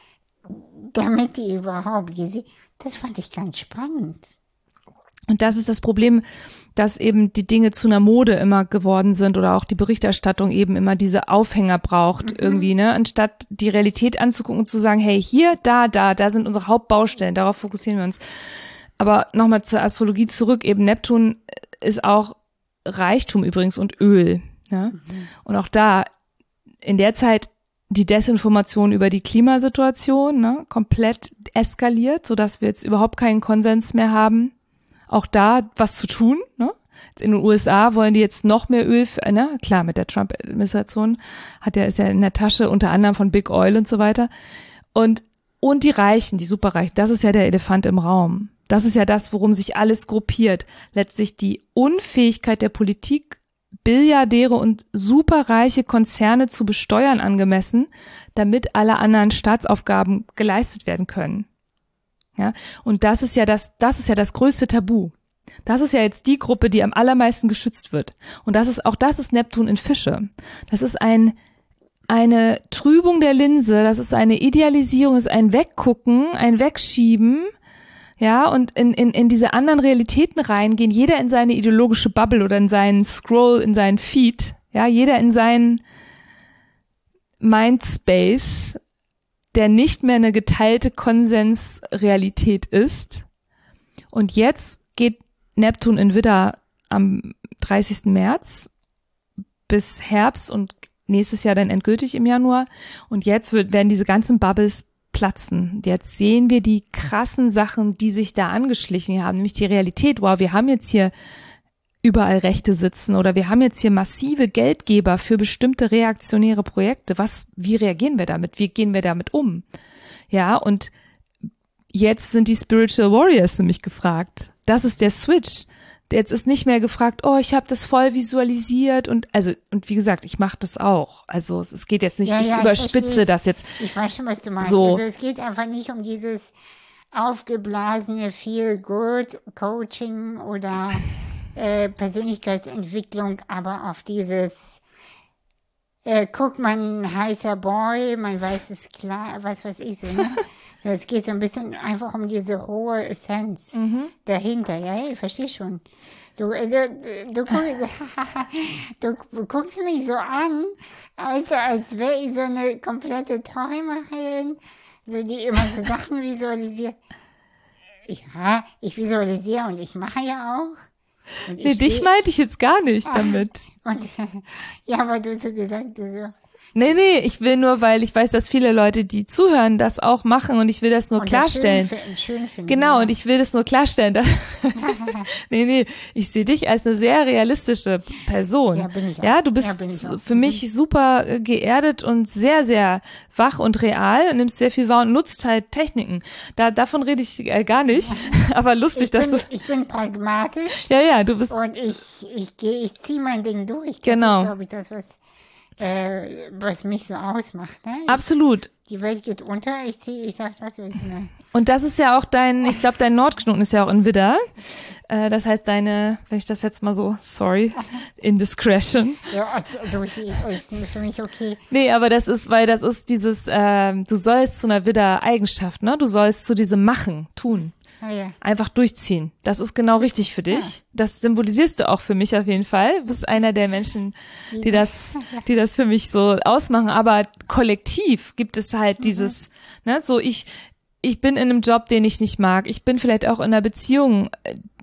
damit die überhaupt gesehen. Das fand ich ganz spannend. und das ist das Problem, dass eben die Dinge zu einer Mode immer geworden sind oder auch die Berichterstattung eben immer diese Aufhänger braucht irgendwie, ne, anstatt die Realität anzugucken und zu sagen, hey, hier, da, da, da sind unsere Hauptbaustellen, darauf fokussieren wir uns. Aber nochmal zur Astrologie zurück, eben Neptun ist auch Reichtum übrigens und Öl, ja, und auch da in der Zeit die Desinformation über die Klimasituation, ne, komplett eskaliert, sodass wir jetzt überhaupt keinen Konsens mehr haben. Auch da was zu tun, ne? In den U S A wollen die jetzt noch mehr Öl, für, ne? Klar, mit der Trump-Administration hat ja, ist ja in der Tasche unter anderem von Big Oil und so weiter. Und, und die Reichen, die Superreichen, das ist ja der Elefant im Raum. Das ist ja das, worum sich alles gruppiert. Letztlich die Unfähigkeit der Politik, Milliardäre und superreiche Konzerne zu besteuern angemessen, damit alle anderen Staatsaufgaben geleistet werden können. Ja, und das ist ja das, das ist ja das größte Tabu. Das ist ja jetzt die Gruppe, die am allermeisten geschützt wird. Und das ist, auch das ist Neptun in Fische. Das ist ein, eine Trübung der Linse, das ist eine Idealisierung, das ist ein Weggucken, ein Wegschieben, ja, und in, in, in diese anderen Realitäten reingehen, jeder in seine ideologische Bubble oder in seinen Scroll, in seinen Feed, ja, jeder in seinen Mindspace, der nicht mehr eine geteilte Konsensrealität ist. Und jetzt geht Neptun in Widder am dreißigsten März bis Herbst und nächstes Jahr dann endgültig im Januar. Und jetzt wird, werden diese ganzen Bubbles platzen. Jetzt sehen wir die krassen Sachen, die sich da angeschlichen haben, nämlich die Realität. Wow, wir haben jetzt hier überall Rechte sitzen oder wir haben jetzt hier massive Geldgeber für bestimmte reaktionäre Projekte. Was, wie reagieren wir damit? Wie gehen wir damit um? Ja, und jetzt sind die Spiritual Warriors nämlich gefragt. Das ist der Switch. Jetzt ist nicht mehr gefragt, oh, ich habe das voll visualisiert und also und wie gesagt, ich mache das auch. Also es, es geht jetzt nicht, Ja, ich ja, ich überspitze verstehe. das jetzt. Ich weiß schon, was du meinst. So. Also es geht einfach nicht um dieses aufgeblasene Feel-Good-Coaching oder äh, Persönlichkeitsentwicklung, aber auf dieses äh, guck, man ein heißer Boy, man weiß es klar, was weiß ich so, ne? So, es geht so ein bisschen einfach um diese rohe Essenz dahinter, ja, ich verstehe schon. Du, äh, du, du, du, du guckst mich so an, also als wäre ich so eine komplette Träumerin, so die immer so Sachen visualisiert. Ja, ich visualisiere und ich mache ja auch. Und ich Nee, dich steh- meinte ich jetzt gar nicht damit. und, ja, aber du so gesagt, du so, Nee, nee, ich will nur, weil ich weiß, dass viele Leute, die zuhören, das auch machen und ich will das nur Und klarstellen. Das schön, schön finden, genau, ja. und ich will das nur klarstellen. Dass nee, nee, ich sehe dich als eine sehr realistische Person. Ja, bin ich auch. Ja, du bist Ja, bin ich auch. für mich super äh, geerdet und sehr, sehr wach und real und nimmst sehr viel wahr und nutzt halt Techniken. Da, davon rede ich äh, gar nicht, aber lustig, Ich dass bin, du... ich bin pragmatisch Ja, ja, du bist... und ich, ich gehe, ich ziehe mein Ding durch. Das Genau. ist, glaube ich, das, was, äh, was mich so ausmacht. Ne? Absolut. Die Welt geht unter, ich ziehe, ich sag, was ist ne? Und das ist ja auch dein, ich glaube, dein Nordknoten ist ja auch in Widder. Äh, das heißt, deine, wenn ich das jetzt mal so, sorry, indiscretion. Ja, also, ich, ist für mich okay. Nee, aber das ist, weil das ist dieses, äh, du sollst zu einer Widder-Eigenschaft, ne? Du sollst zu diesem Machen, tun. Ah, ja. Einfach durchziehen. Das ist genau richtig für dich. Ja. Das symbolisierst du auch für mich auf jeden Fall. Du bist einer der Menschen, die das, die das für mich so ausmachen. Aber kollektiv gibt es halt mhm. dieses, ne, so ich, ich bin in einem Job, den ich nicht mag. Ich bin vielleicht auch in einer Beziehung,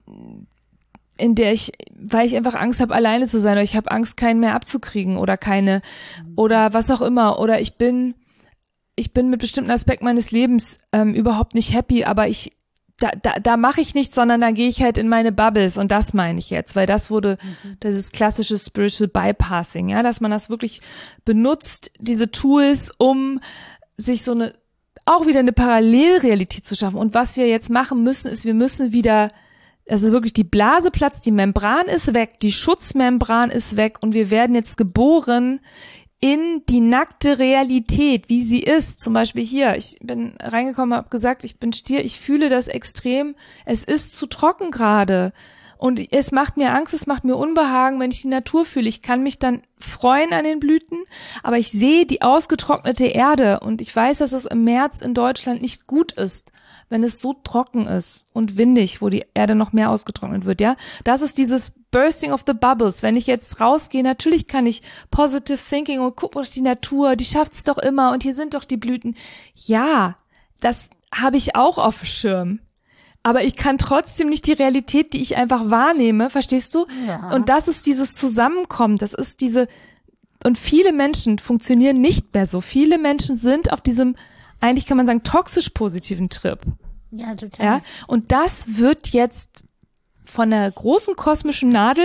in der ich, weil ich einfach Angst habe, alleine zu sein, oder ich habe Angst, keinen mehr abzukriegen oder keine, oder was auch immer. Oder ich bin, ich bin mit bestimmten Aspekten meines Lebens ähm, überhaupt nicht happy, aber ich Da, da, da mache ich nichts, sondern da gehe ich halt in meine Bubbles und das meine ich jetzt, weil das wurde mhm. dieses klassische Spiritual Bypassing, ja, dass man das wirklich benutzt, diese Tools, um sich so eine, auch wieder eine Parallelrealität zu schaffen. Und was wir jetzt machen müssen, ist, wir müssen wieder, also wirklich die Blase platzt, die Membran ist weg, die Schutzmembran ist weg und wir werden jetzt geboren in die nackte Realität, wie sie ist. Zum Beispiel hier, ich bin reingekommen, habe gesagt, ich bin Stier, ich fühle das extrem, es ist zu trocken gerade und es macht mir Angst, es macht mir Unbehagen, wenn ich die Natur fühle. Ich kann mich dann freuen an den Blüten, aber ich sehe die ausgetrocknete Erde und ich weiß, dass es im März in Deutschland nicht gut ist, wenn es so trocken ist und windig, wo die Erde noch mehr ausgetrocknet wird, ja. Das ist dieses Bursting of the Bubbles. Wenn ich jetzt rausgehe, natürlich kann ich Positive Thinking und guck auf die Natur, die schafft's doch immer und hier sind doch die Blüten. Ja, das habe ich auch auf dem Schirm. Aber ich kann trotzdem nicht die Realität, die ich einfach wahrnehme, verstehst du? Ja. Und das ist dieses Zusammenkommen, das ist diese, und viele Menschen funktionieren nicht mehr so. Viele Menschen sind auf diesem, eigentlich kann man sagen, toxisch positiven Trip. Ja, total. Ja, und das wird jetzt von der großen kosmischen Nadel,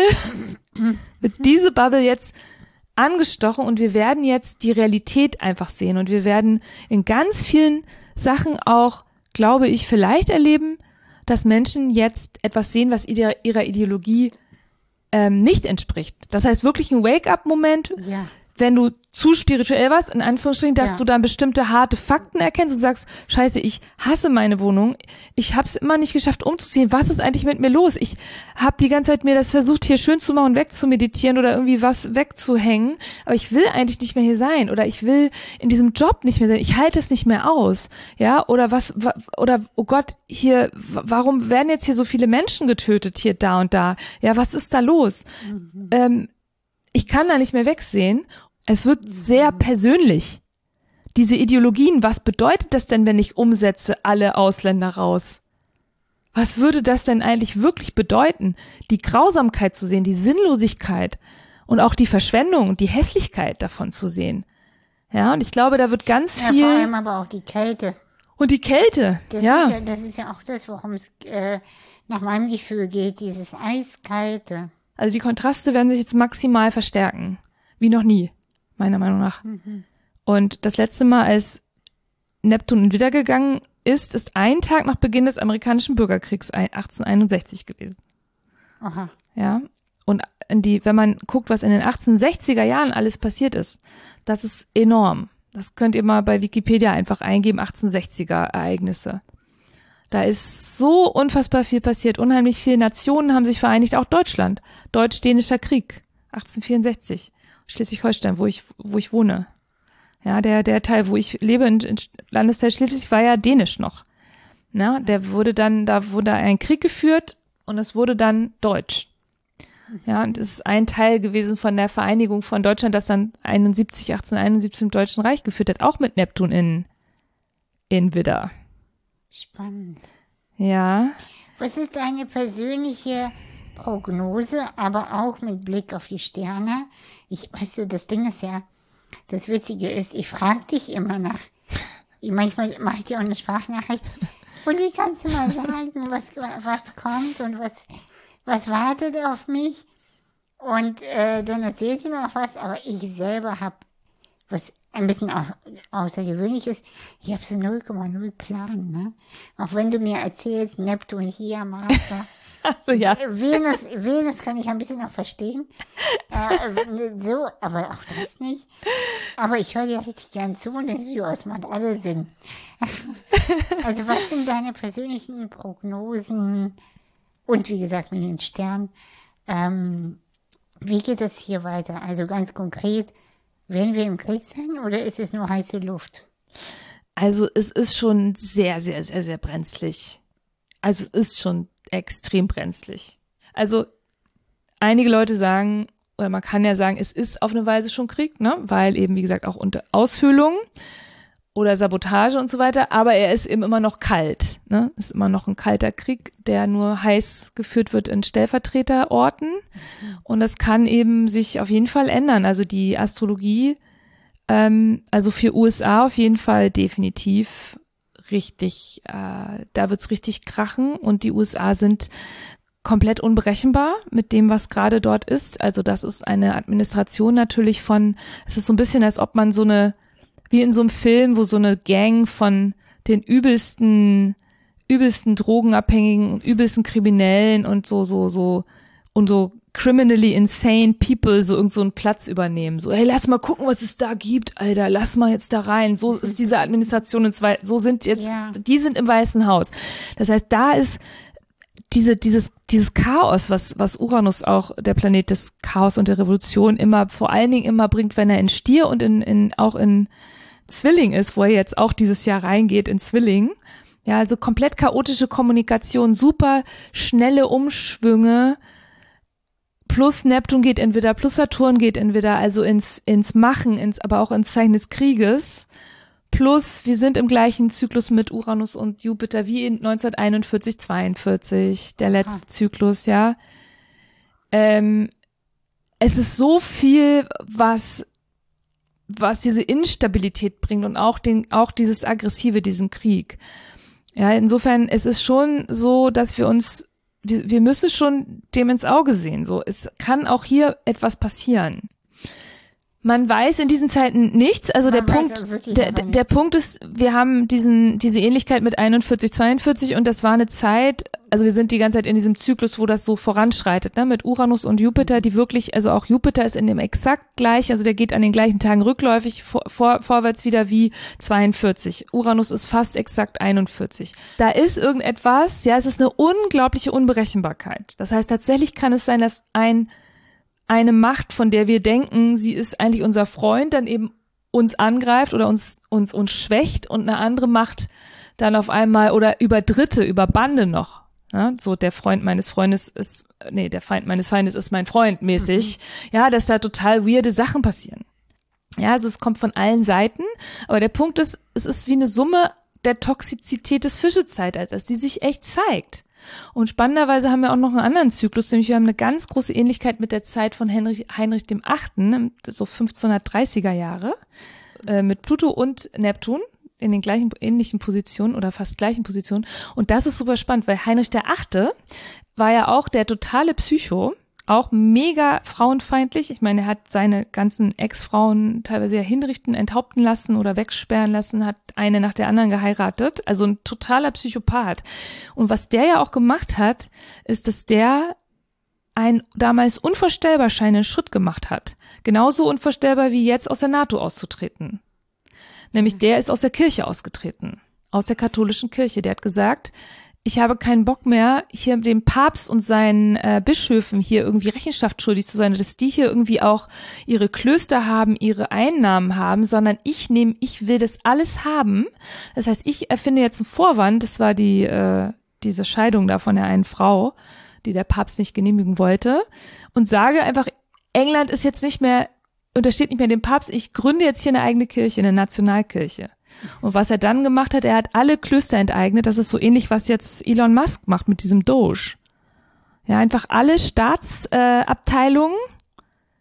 wird diese Bubble jetzt angestochen und wir werden jetzt die Realität einfach sehen und wir werden in ganz vielen Sachen auch, glaube ich, vielleicht erleben, dass Menschen jetzt etwas sehen, was ihrer, ihrer Ideologie ähm, nicht entspricht. Das heißt wirklich ein Wake-up-Moment, Ja. wenn du zu spirituell warst, in Anführungsstrichen, dass Ja. du dann bestimmte harte Fakten erkennst und sagst, scheiße, ich hasse meine Wohnung, ich habe es immer nicht geschafft umzuziehen, was ist eigentlich mit mir los? Ich habe die ganze Zeit mir das versucht, hier schön zu machen, wegzumeditieren oder irgendwie was wegzuhängen, aber ich will eigentlich nicht mehr hier sein oder ich will in diesem Job nicht mehr sein, ich halte es nicht mehr aus, ja, oder was, oder, oh Gott, hier, warum werden jetzt hier so viele Menschen getötet, hier, da und da, ja, was ist da los? Mhm. Ähm, ich kann da nicht mehr wegsehen. Es wird sehr persönlich. Diese Ideologien, was bedeutet das denn, wenn ich umsetze alle Ausländer raus? Was würde das denn eigentlich wirklich bedeuten? Die Grausamkeit zu sehen, die Sinnlosigkeit und auch die Verschwendung und die Hässlichkeit davon zu sehen. Ja, und ich glaube, da wird ganz Ja, viel... vor allem aber auch die Kälte. Und die Kälte, Das ja. Ist ja. Das ist ja auch das, worum es äh, nach meinem Gefühl geht, dieses Eiskalte. Also die Kontraste werden sich jetzt maximal verstärken. Wie noch nie, meiner Meinung nach. Mhm. Und das letzte Mal, als Neptun in Widder gegangen ist, ist ein Tag nach Beginn des amerikanischen Bürgerkriegs achtzehnhunderteinundsechzig gewesen. Aha. Ja. Und in die, wenn man guckt, was in den achtzehnhundertsechziger Jahren alles passiert ist, das ist enorm. Das könnt ihr mal bei Wikipedia einfach eingeben, achtzehnhundertsechziger Ereignisse. Da ist so unfassbar viel passiert. Unheimlich viele Nationen haben sich vereinigt, auch Deutschland. Deutsch-Dänischer Krieg, achtzehnhundertvierundsechzig. Schleswig-Holstein, wo ich, wo ich wohne. Ja, der, der Teil, wo ich lebe, in, in Landesteil Schleswig, war ja dänisch noch. Na, der wurde dann, da wurde ein Krieg geführt und es wurde dann Deutsch. Ja, und es ist ein Teil gewesen von der Vereinigung von Deutschland, das dann einundsiebzig, achtzehnhunderteinundsiebzig im Deutschen Reich geführt hat, auch mit Neptun in, in Widder. Spannend. Ja. Was ist deine persönliche Prognose, aber auch mit Blick auf die Sterne? Ich, weißt du, das Ding ist ja, das Witzige ist, ich frage dich immer nach, manchmal mache ich dir auch eine Sprachnachricht, Uli, kannst du mal sagen, was, was kommt und was, was wartet auf mich? Und äh, dann erzählst du mir auch was, aber ich selber habe, was ein bisschen auch außergewöhnlich ist, ich habe so null Komma null Plan, ne? Auch wenn du mir erzählst, Neptun hier, Mars da. Also, ja. Venus, Venus kann ich ein bisschen noch verstehen. Äh, so, aber auch das nicht. Aber ich höre dir richtig gern zu und denke, ja, es macht alle Sinn. Also was sind deine persönlichen Prognosen und wie gesagt mit den Sternen? Ähm, wie geht es hier weiter? Also ganz konkret, werden wir im Krieg sein oder ist es nur heiße Luft? Also es ist schon sehr, sehr, sehr, sehr brenzlig. Also es ist schon extrem brenzlig. Also einige Leute sagen, oder man kann ja sagen, es ist auf eine Weise schon Krieg, ne, weil eben, wie gesagt, auch unter Aushöhlung oder Sabotage und so weiter, aber er ist eben immer noch kalt, ne, ist immer noch ein kalter Krieg, der nur heiß geführt wird in Stellvertreterorten und das kann eben sich auf jeden Fall ändern. Also die Astrologie, ähm, also für U S A auf jeden Fall definitiv richtig, äh, da wird's richtig krachen und die U S A sind komplett unberechenbar mit dem, was gerade dort ist. Also das ist eine Administration natürlich von, es ist so ein bisschen, als ob man so eine, wie in so einem Film, wo so eine Gang von den übelsten, übelsten Drogenabhängigen und übelsten Kriminellen und so, so, so, und so criminally insane people so irgend so einen Platz übernehmen. So, hey, lass mal gucken, was es da gibt, Alter, lass mal jetzt da rein. So ist diese Administration in zwei, so sind jetzt, ja. Die sind im Weißen Haus. Das heißt, da ist diese, dieses, dieses Chaos, was, was Uranus auch, der Planet des Chaos und der Revolution immer, vor allen Dingen immer bringt, wenn er in Stier und in, in, auch in Zwilling ist, wo er jetzt auch dieses Jahr reingeht in Zwilling. Ja, also komplett chaotische Kommunikation, super schnelle Umschwünge, plus Neptun geht entweder, plus Saturn geht entweder, also ins, ins Machen, ins, aber auch ins Zeichen des Krieges, plus wir sind im gleichen Zyklus mit Uranus und Jupiter wie in neunzehnhunderteinundvierzig, zweiundvierzig, der letzte ah. Zyklus, ja. Ähm, es ist so viel, was, was diese Instabilität bringt und auch den, auch dieses Aggressive, diesen Krieg. Ja, insofern, es ist schon so, dass wir uns Wir, wir müssen schon dem ins Auge sehen. So, es kann auch hier etwas passieren. Man weiß in diesen Zeiten nichts. Also der Punkt, der, der Punkt ist, wir haben diesen diese Ähnlichkeit mit einundvierzig, zweiundvierzig und das war eine Zeit. Also wir sind die ganze Zeit in diesem Zyklus, wo das so voranschreitet, ne, mit Uranus und Jupiter, die wirklich, also auch Jupiter ist in dem exakt gleich, also der geht an den gleichen Tagen rückläufig vor, vor, vorwärts wieder wie zweiundvierzig. Uranus ist fast exakt einundvierzig. Da ist irgendetwas, ja, es ist eine unglaubliche Unberechenbarkeit. Das heißt, tatsächlich kann es sein, dass ein eine Macht, von der wir denken, sie ist eigentlich unser Freund, dann eben uns angreift oder uns uns uns schwächt und eine andere Macht dann auf einmal oder über Dritte, über Bande noch. Ja, so der Freund meines Freundes ist, nee, der Feind meines Feindes ist mein Freund mäßig. Mhm. Ja, dass da total weirde Sachen passieren. Ja, also es kommt von allen Seiten, aber der Punkt ist, es ist wie eine Summe der Toxizität des Fischezeitalters, die sich echt zeigt. Und spannenderweise haben wir auch noch einen anderen Zyklus, nämlich wir haben eine ganz große Ähnlichkeit mit der Zeit von Heinrich, Heinrich dem Achten, so fünfzehnhundertdreißiger Jahre, äh, mit Pluto und Neptun in den gleichen, ähnlichen Positionen oder fast gleichen Positionen. Und das ist super spannend, weil Heinrich der Achte war ja auch der totale Psycho, auch mega frauenfeindlich. Ich meine, er hat seine ganzen Ex-Frauen teilweise ja hinrichten, enthaupten lassen oder wegsperren lassen, hat eine nach der anderen geheiratet. Also ein totaler Psychopath. Und was der ja auch gemacht hat, ist, dass der einen damals unvorstellbar scheinen Schritt gemacht hat. Genauso unvorstellbar wie jetzt aus der NATO auszutreten. Nämlich der ist aus der Kirche ausgetreten. Aus der katholischen Kirche. Der hat gesagt, ich habe keinen Bock mehr, hier dem Papst und seinen äh, Bischöfen hier irgendwie Rechenschaft schuldig zu sein, dass die hier irgendwie auch ihre Klöster haben, ihre Einnahmen haben, sondern ich nehme, ich will das alles haben. Das heißt, ich erfinde jetzt einen Vorwand, das war die äh, diese Scheidung da von der einen Frau, die der Papst nicht genehmigen wollte, und sage einfach, England ist jetzt nicht mehr, untersteht nicht mehr dem Papst, ich gründe jetzt hier eine eigene Kirche, eine Nationalkirche. Und was er dann gemacht hat, er hat alle Klöster enteignet. Das ist so ähnlich, was jetzt Elon Musk macht mit diesem Doge. Ja, einfach alle Staatsabteilungen, äh,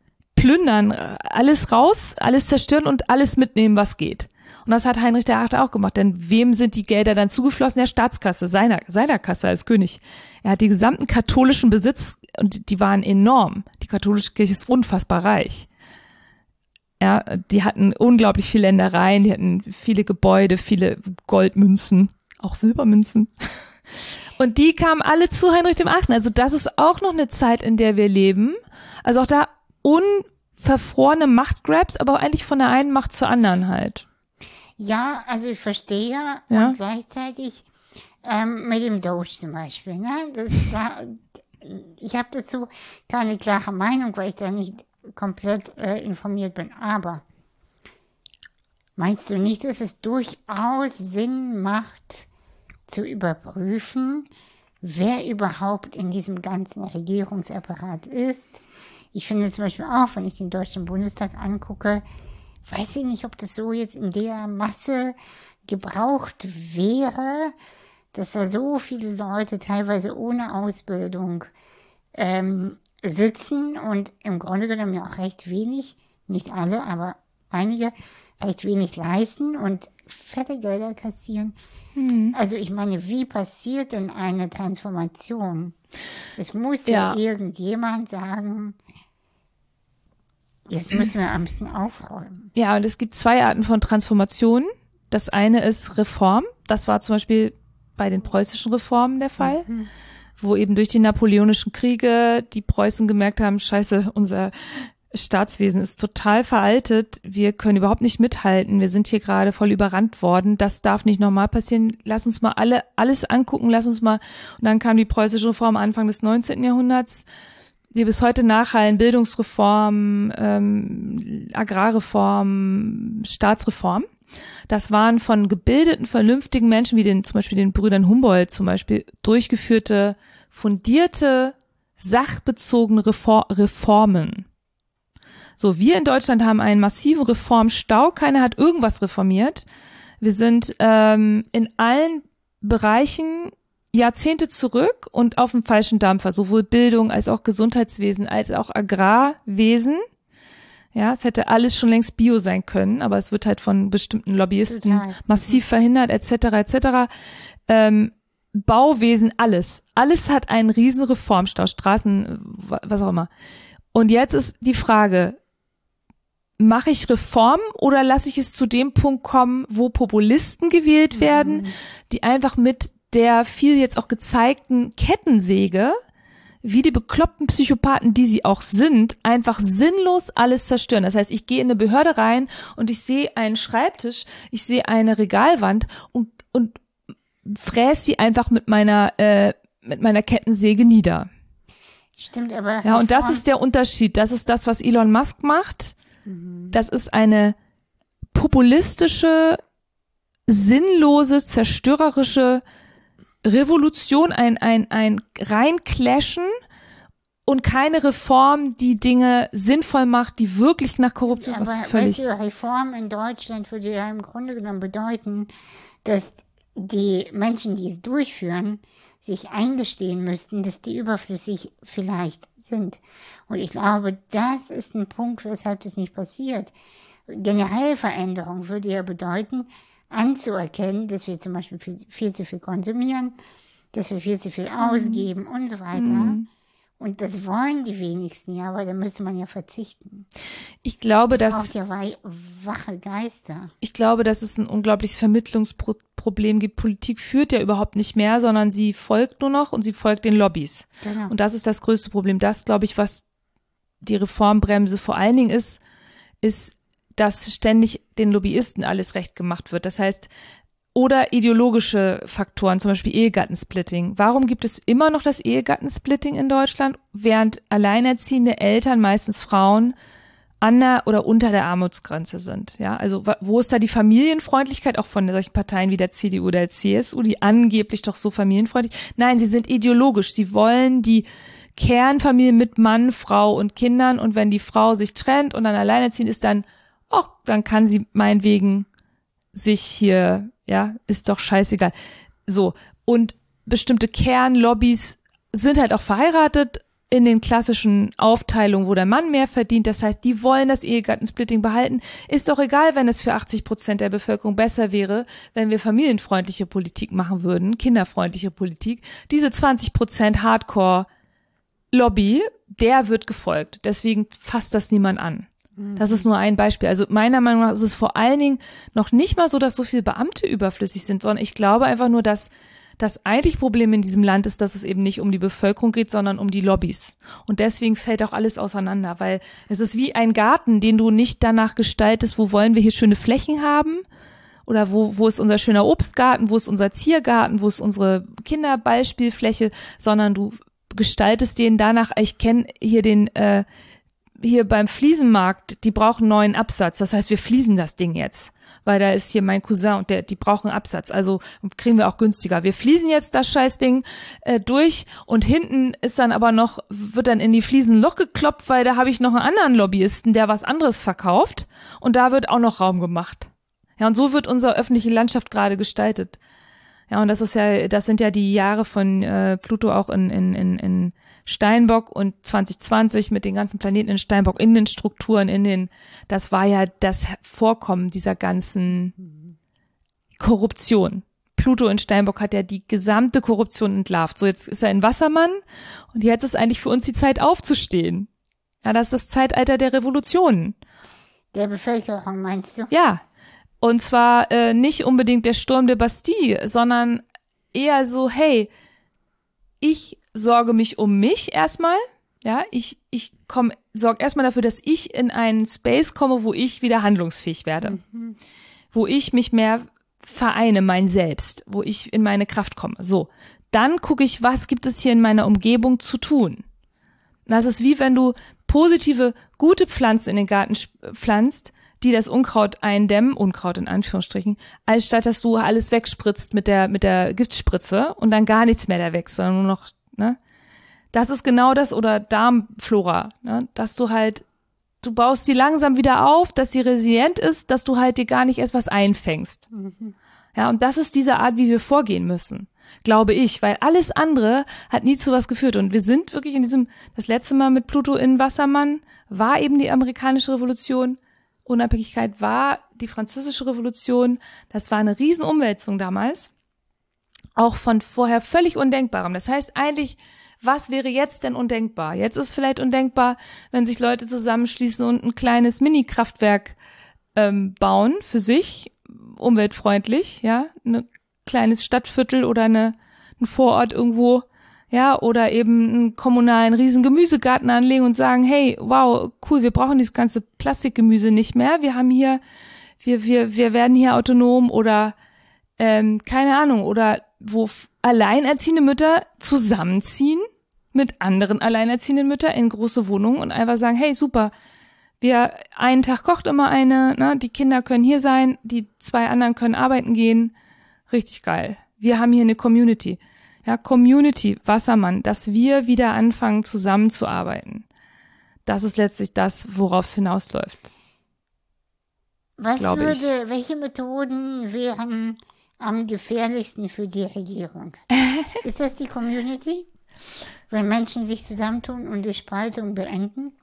plündern, alles raus, alles zerstören und alles mitnehmen, was geht. Und das hat Heinrich der Achte auch gemacht. Denn wem sind die Gelder dann zugeflossen? Der Staatskasse, seiner, seiner Kasse als König. Er hat die gesamten katholischen Besitz, und die waren enorm. Die katholische Kirche ist unfassbar reich. Ja, die hatten unglaublich viele Ländereien, die hatten viele Gebäude, viele Goldmünzen, auch Silbermünzen. Und die kamen alle zu Heinrich dem Achten. Also das ist auch noch eine Zeit, in der wir leben. Also auch da unverfrorene Machtgrabs, aber eigentlich von der einen Macht zur anderen halt. Ja, also ich verstehe Ja. und gleichzeitig ähm, mit dem Doge zum Beispiel. Ne? Das, da, ich habe dazu keine klare Meinung, weil ich da nicht komplett äh, informiert bin. Aber meinst du nicht, dass es durchaus Sinn macht, zu überprüfen, wer überhaupt in diesem ganzen Regierungsapparat ist? Ich finde zum Beispiel auch, wenn ich den Deutschen Bundestag angucke, weiß ich nicht, ob das so jetzt in der Masse gebraucht wäre, dass da so viele Leute teilweise ohne Ausbildung ähm, sitzen und im Grunde genommen ja auch recht wenig, nicht alle, aber einige, recht wenig leisten und fette Gelder kassieren. Mhm. Also ich meine, wie passiert denn eine Transformation? Es muss ja, Ja. irgendjemand sagen, jetzt müssen wir am besten aufräumen. Ja, und es gibt zwei Arten von Transformationen. Das eine ist Reform. Das war zum Beispiel bei den preußischen Reformen der Fall, Mhm. wo eben durch die napoleonischen Kriege die Preußen gemerkt haben, scheiße, unser Staatswesen ist total veraltet, wir können überhaupt nicht mithalten, wir sind hier gerade voll überrannt worden, das darf nicht nochmal passieren, lass uns mal alle alles angucken, lass uns mal, und dann kam die preußische Reform Anfang des neunzehnten Jahrhunderts, wie bis heute nachhallen, Bildungsreform, ähm, Agrarreform, Staatsreform. Das waren von gebildeten, vernünftigen Menschen, wie den zum Beispiel den Brüdern Humboldt zum Beispiel, durchgeführte, fundierte, sachbezogene Refor- Reformen. So, wir in Deutschland haben einen massiven Reformstau, keiner hat irgendwas reformiert. Wir sind ähm, in allen Bereichen Jahrzehnte zurück und auf dem falschen Dampfer, sowohl Bildung als auch Gesundheitswesen als auch Agrarwesen. Ja, es hätte alles schon längst Bio sein können, aber es wird halt von bestimmten Lobbyisten Total. massiv verhindert, et cetera, et cetera. Ähm, Bauwesen, alles. Alles hat einen riesen Reformstau, Straßen, was auch immer. Und jetzt ist die Frage, mache ich Reformen oder lasse ich es zu dem Punkt kommen, wo Populisten gewählt werden, mhm. die einfach mit der viel jetzt auch gezeigten Kettensäge, wie die bekloppten Psychopathen, die sie auch sind, einfach sinnlos alles zerstören. Das heißt, ich gehe in eine Behörde rein und ich sehe einen Schreibtisch, ich sehe eine Regalwand und, und fräse sie einfach mit meiner, äh, mit meiner Kettensäge nieder. Stimmt, aber... Ja, und das ist der Unterschied. Das ist das, was Elon Musk macht. Mhm. Das ist eine populistische, sinnlose, zerstörerische Revolution, ein, ein, ein Reinclashen und keine Reform, die Dinge sinnvoll macht, die wirklich nach Korruption, aber was völlig... Weißt du, Reform in Deutschland würde ja im Grunde genommen bedeuten, dass die Menschen, die es durchführen, sich eingestehen müssten, dass die überflüssig vielleicht sind. Und ich glaube, das ist ein Punkt, weshalb das nicht passiert. Generell Veränderung würde ja bedeuten, anzuerkennen, dass wir zum Beispiel viel, viel zu viel konsumieren, dass wir viel zu viel ausgeben und so weiter. Mhm. Und das wollen die wenigsten ja, weil da müsste man ja verzichten. Ich glaube, das dass... braucht ja wei- wache Geister. Ich glaube, dass es ein unglaubliches Vermittlungsproblem gibt. Politik führt ja überhaupt nicht mehr, sondern sie folgt nur noch und sie folgt den Lobbys. Genau. Und das ist das größte Problem. Das, glaube ich, was die Reformbremse vor allen Dingen ist, ist, dass ständig den Lobbyisten alles recht gemacht wird. Das heißt, oder ideologische Faktoren, zum Beispiel Ehegattensplitting. Warum gibt es immer noch das Ehegattensplitting in Deutschland, während alleinerziehende Eltern, meistens Frauen, an der oder unter der Armutsgrenze sind? Ja, also wo ist da die Familienfreundlichkeit auch von solchen Parteien wie der C D U oder der C S U, die angeblich doch so familienfreundlich? Nein, sie sind ideologisch. Sie wollen die Kernfamilie mit Mann, Frau und Kindern, und wenn die Frau sich trennt und dann alleinerziehend ist, dann ach, dann kann sie meinetwegen sich hier, ja, ist doch scheißegal. So, und bestimmte Kernlobbys sind halt auch verheiratet in den klassischen Aufteilungen, wo der Mann mehr verdient. Das heißt, die wollen das Ehegattensplitting behalten. Ist doch egal, wenn es für achtzig Prozent der Bevölkerung besser wäre, wenn wir familienfreundliche Politik machen würden, kinderfreundliche Politik. Diese zwanzig Prozent Hardcore-Lobby, der wird gefolgt. Deswegen fasst das niemand an. Das ist nur ein Beispiel. Also meiner Meinung nach ist es vor allen Dingen noch nicht mal so, dass so viele Beamte überflüssig sind, sondern ich glaube einfach nur, dass das eigentliche Problem in diesem Land ist, dass es eben nicht um die Bevölkerung geht, sondern um die Lobbys. Und deswegen fällt auch alles auseinander, weil es ist wie ein Garten, den du nicht danach gestaltest, wo wollen wir hier schöne Flächen haben oder wo wo ist unser schöner Obstgarten, wo ist unser Ziergarten, wo ist unsere Kinderballspielfläche, sondern du gestaltest den danach, ich kenne hier den äh, hier beim Fliesenmarkt, die brauchen neuen Absatz. Das heißt, wir fließen das Ding jetzt, weil da ist hier mein Cousin und der, die brauchen Absatz. Also kriegen wir auch günstiger. Wir fließen jetzt das Scheißding äh, durch und hinten ist dann aber noch, wird dann in die Fliesen Loch gekloppt, weil da habe ich noch einen anderen Lobbyisten, der was anderes verkauft und da wird auch noch Raum gemacht. Ja, und so wird unsere öffentliche Landschaft gerade gestaltet. Ja, und das ist ja, das sind ja die Jahre von äh, Pluto auch in, in, in, in Steinbock und zwanzig zwanzig mit den ganzen Planeten in Steinbock, in den Strukturen, in den, das war ja das Vorkommen dieser ganzen Korruption. Pluto in Steinbock hat ja die gesamte Korruption entlarvt. So, jetzt ist er in Wassermann und jetzt ist eigentlich für uns die Zeit aufzustehen. Ja, das ist das Zeitalter der Revolutionen. Der Bevölkerung, meinst du? Ja. Und zwar äh, nicht unbedingt der Sturm der Bastille, sondern eher so, hey, ich sorge mich um mich erstmal, ja, ich ich komme, sorge erstmal dafür, dass ich in einen Space komme, wo ich wieder handlungsfähig werde, mhm. wo ich mich mehr vereine, mein Selbst, wo ich in meine Kraft komme. So, dann gucke ich, was gibt es hier in meiner Umgebung zu tun. Das ist wie wenn du positive, gute Pflanzen in den Garten pflanzt, die das Unkraut eindämmen, Unkraut in Anführungsstrichen, als statt dass du alles wegspritzt mit der mit der Giftspritze und dann gar nichts mehr da wächst, sondern nur noch, ne? Das ist genau das, oder Darmflora, ne? Dass du halt, du baust die langsam wieder auf, dass sie resilient ist, dass du halt dir gar nicht erst was einfängst. Mhm. Ja, und das ist diese Art, wie wir vorgehen müssen, glaube ich, weil alles andere hat nie zu was geführt. Und wir sind wirklich in diesem, das letzte Mal mit Pluto in Wassermann war eben die amerikanische Revolution, Unabhängigkeit war die französische Revolution, das war eine riesen Umwälzung damals, auch von vorher völlig Undenkbarem. Das heißt eigentlich, was wäre jetzt denn undenkbar? Jetzt ist vielleicht undenkbar, wenn sich Leute zusammenschließen und ein kleines Mini-Kraftwerk ähm, bauen für sich, umweltfreundlich, ja, ein kleines Stadtviertel oder eine, ein Vorort irgendwo, ja, oder eben einen kommunalen riesen Gemüsegarten anlegen und sagen, hey, wow, cool, wir brauchen dieses ganze Plastikgemüse nicht mehr. Wir haben hier, wir, wir, wir werden hier autonom oder, ähm, keine Ahnung, oder wo alleinerziehende Mütter zusammenziehen mit anderen alleinerziehenden Müttern in große Wohnungen und einfach sagen, hey, super, wir, einen Tag kocht immer eine, ne, die Kinder können hier sein, die zwei anderen können arbeiten gehen. Richtig geil. Wir haben hier eine Community. Ja, Community, Wassermann, dass wir wieder anfangen, zusammenzuarbeiten. Das ist letztlich das, worauf es hinausläuft. Was würde, welche Methoden wären am gefährlichsten für die Regierung? Ist das die Community? Wenn Menschen sich zusammentun und die Spaltung beenden?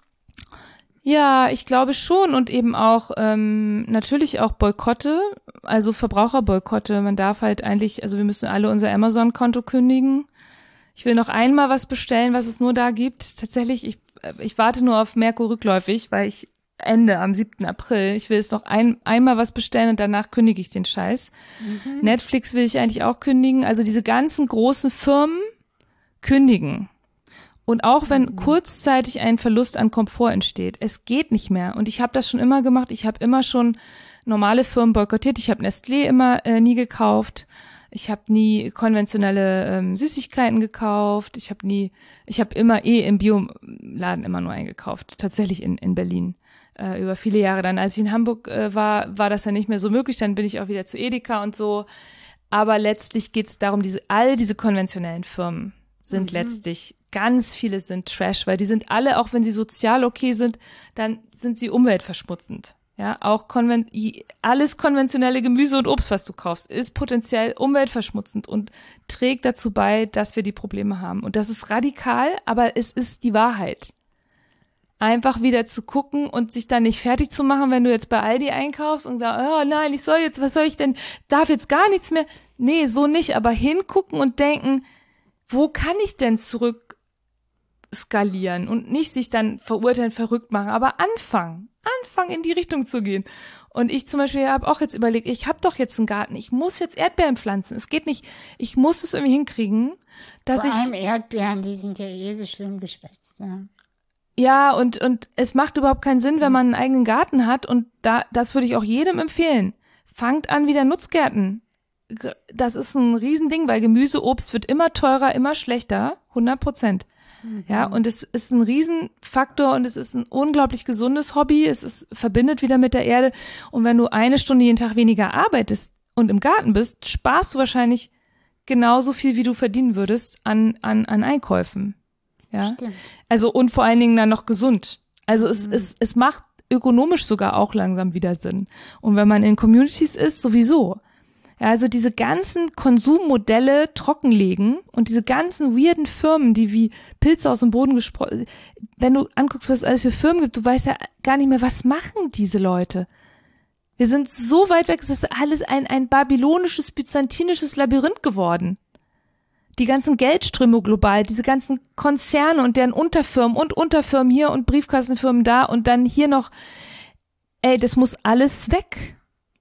Ja, ich glaube schon, und eben auch ähm, natürlich auch Boykotte, also Verbraucherboykotte. Man darf halt eigentlich, also wir müssen alle unser Amazon-Konto kündigen. Ich will noch einmal was bestellen, was es nur da gibt. Tatsächlich, ich ich warte nur auf Merkur rückläufig, weil ich Ende am siebten April, ich will jetzt noch ein, einmal was bestellen und danach kündige ich den Scheiß. Mhm. Netflix will ich eigentlich auch kündigen. Also diese ganzen großen Firmen kündigen. Und auch wenn kurzzeitig ein Verlust an Komfort entsteht, es geht nicht mehr. Und ich habe das schon immer gemacht. Ich habe immer schon normale Firmen boykottiert. Ich habe Nestlé immer äh, nie gekauft. Ich habe nie konventionelle ähm, Süßigkeiten gekauft. Ich habe nie, ich habe immer eh im Bioladen immer nur eingekauft. Tatsächlich in in Berlin äh, über viele Jahre. Dann, als ich in Hamburg äh, war, war das dann nicht mehr so möglich. Dann bin ich auch wieder zu Edeka und so. Aber letztlich geht es darum, diese all diese konventionellen Firmen sind mhm. letztlich, ganz viele sind Trash, weil die sind alle, auch wenn sie sozial okay sind, dann sind sie umweltverschmutzend. Ja, auch konven- alles konventionelle Gemüse und Obst, was du kaufst, ist potenziell umweltverschmutzend und trägt dazu bei, dass wir die Probleme haben. Und das ist radikal, aber es ist die Wahrheit. Einfach wieder zu gucken und sich dann nicht fertig zu machen, wenn du jetzt bei Aldi einkaufst und da, oh nein, ich soll jetzt, was soll ich denn, darf jetzt gar nichts mehr. Nee, so nicht, aber hingucken und denken, wo kann ich denn zurück skalieren und nicht sich dann verurteilen, verrückt machen, aber anfangen, anfangen in die Richtung zu gehen. Und ich zum Beispiel habe auch jetzt überlegt, ich habe doch jetzt einen Garten, ich muss jetzt Erdbeeren pflanzen. Es geht nicht, ich muss es irgendwie hinkriegen, dass Vor ich... allem Erdbeeren, die sind ja eh so schlimm geschwätzt, ja. Ja, und und es macht überhaupt keinen Sinn, wenn man einen eigenen Garten hat und da das würde ich auch jedem empfehlen. Fangt an wieder Nutzgärten. Das ist ein Riesending, weil Gemüse, Obst wird immer teurer, immer schlechter, hundert Prozent. Mhm. Ja, und es ist ein Riesenfaktor und es ist ein unglaublich gesundes Hobby. Es ist verbindet wieder mit der Erde und wenn du eine Stunde jeden Tag weniger arbeitest und im Garten bist, sparst du wahrscheinlich genauso viel, wie du verdienen würdest an an an Einkäufen. Ja, Stimmt. Also und vor allen Dingen dann noch gesund. Also es, mhm. es, es macht ökonomisch sogar auch langsam wieder Sinn. Und wenn man in Communities ist, sowieso. Ja, also diese ganzen Konsummodelle trockenlegen und diese ganzen weirden Firmen, die wie Pilze aus dem Boden gesprochen, wenn du anguckst, was es alles für Firmen gibt, du weißt ja gar nicht mehr, was machen diese Leute. Wir sind so weit weg, es ist alles ein, ein babylonisches, byzantinisches Labyrinth geworden. Die ganzen Geldströme global, diese ganzen Konzerne und deren Unterfirmen und Unterfirmen hier und Briefkastenfirmen da und dann hier noch, ey, das muss alles weg.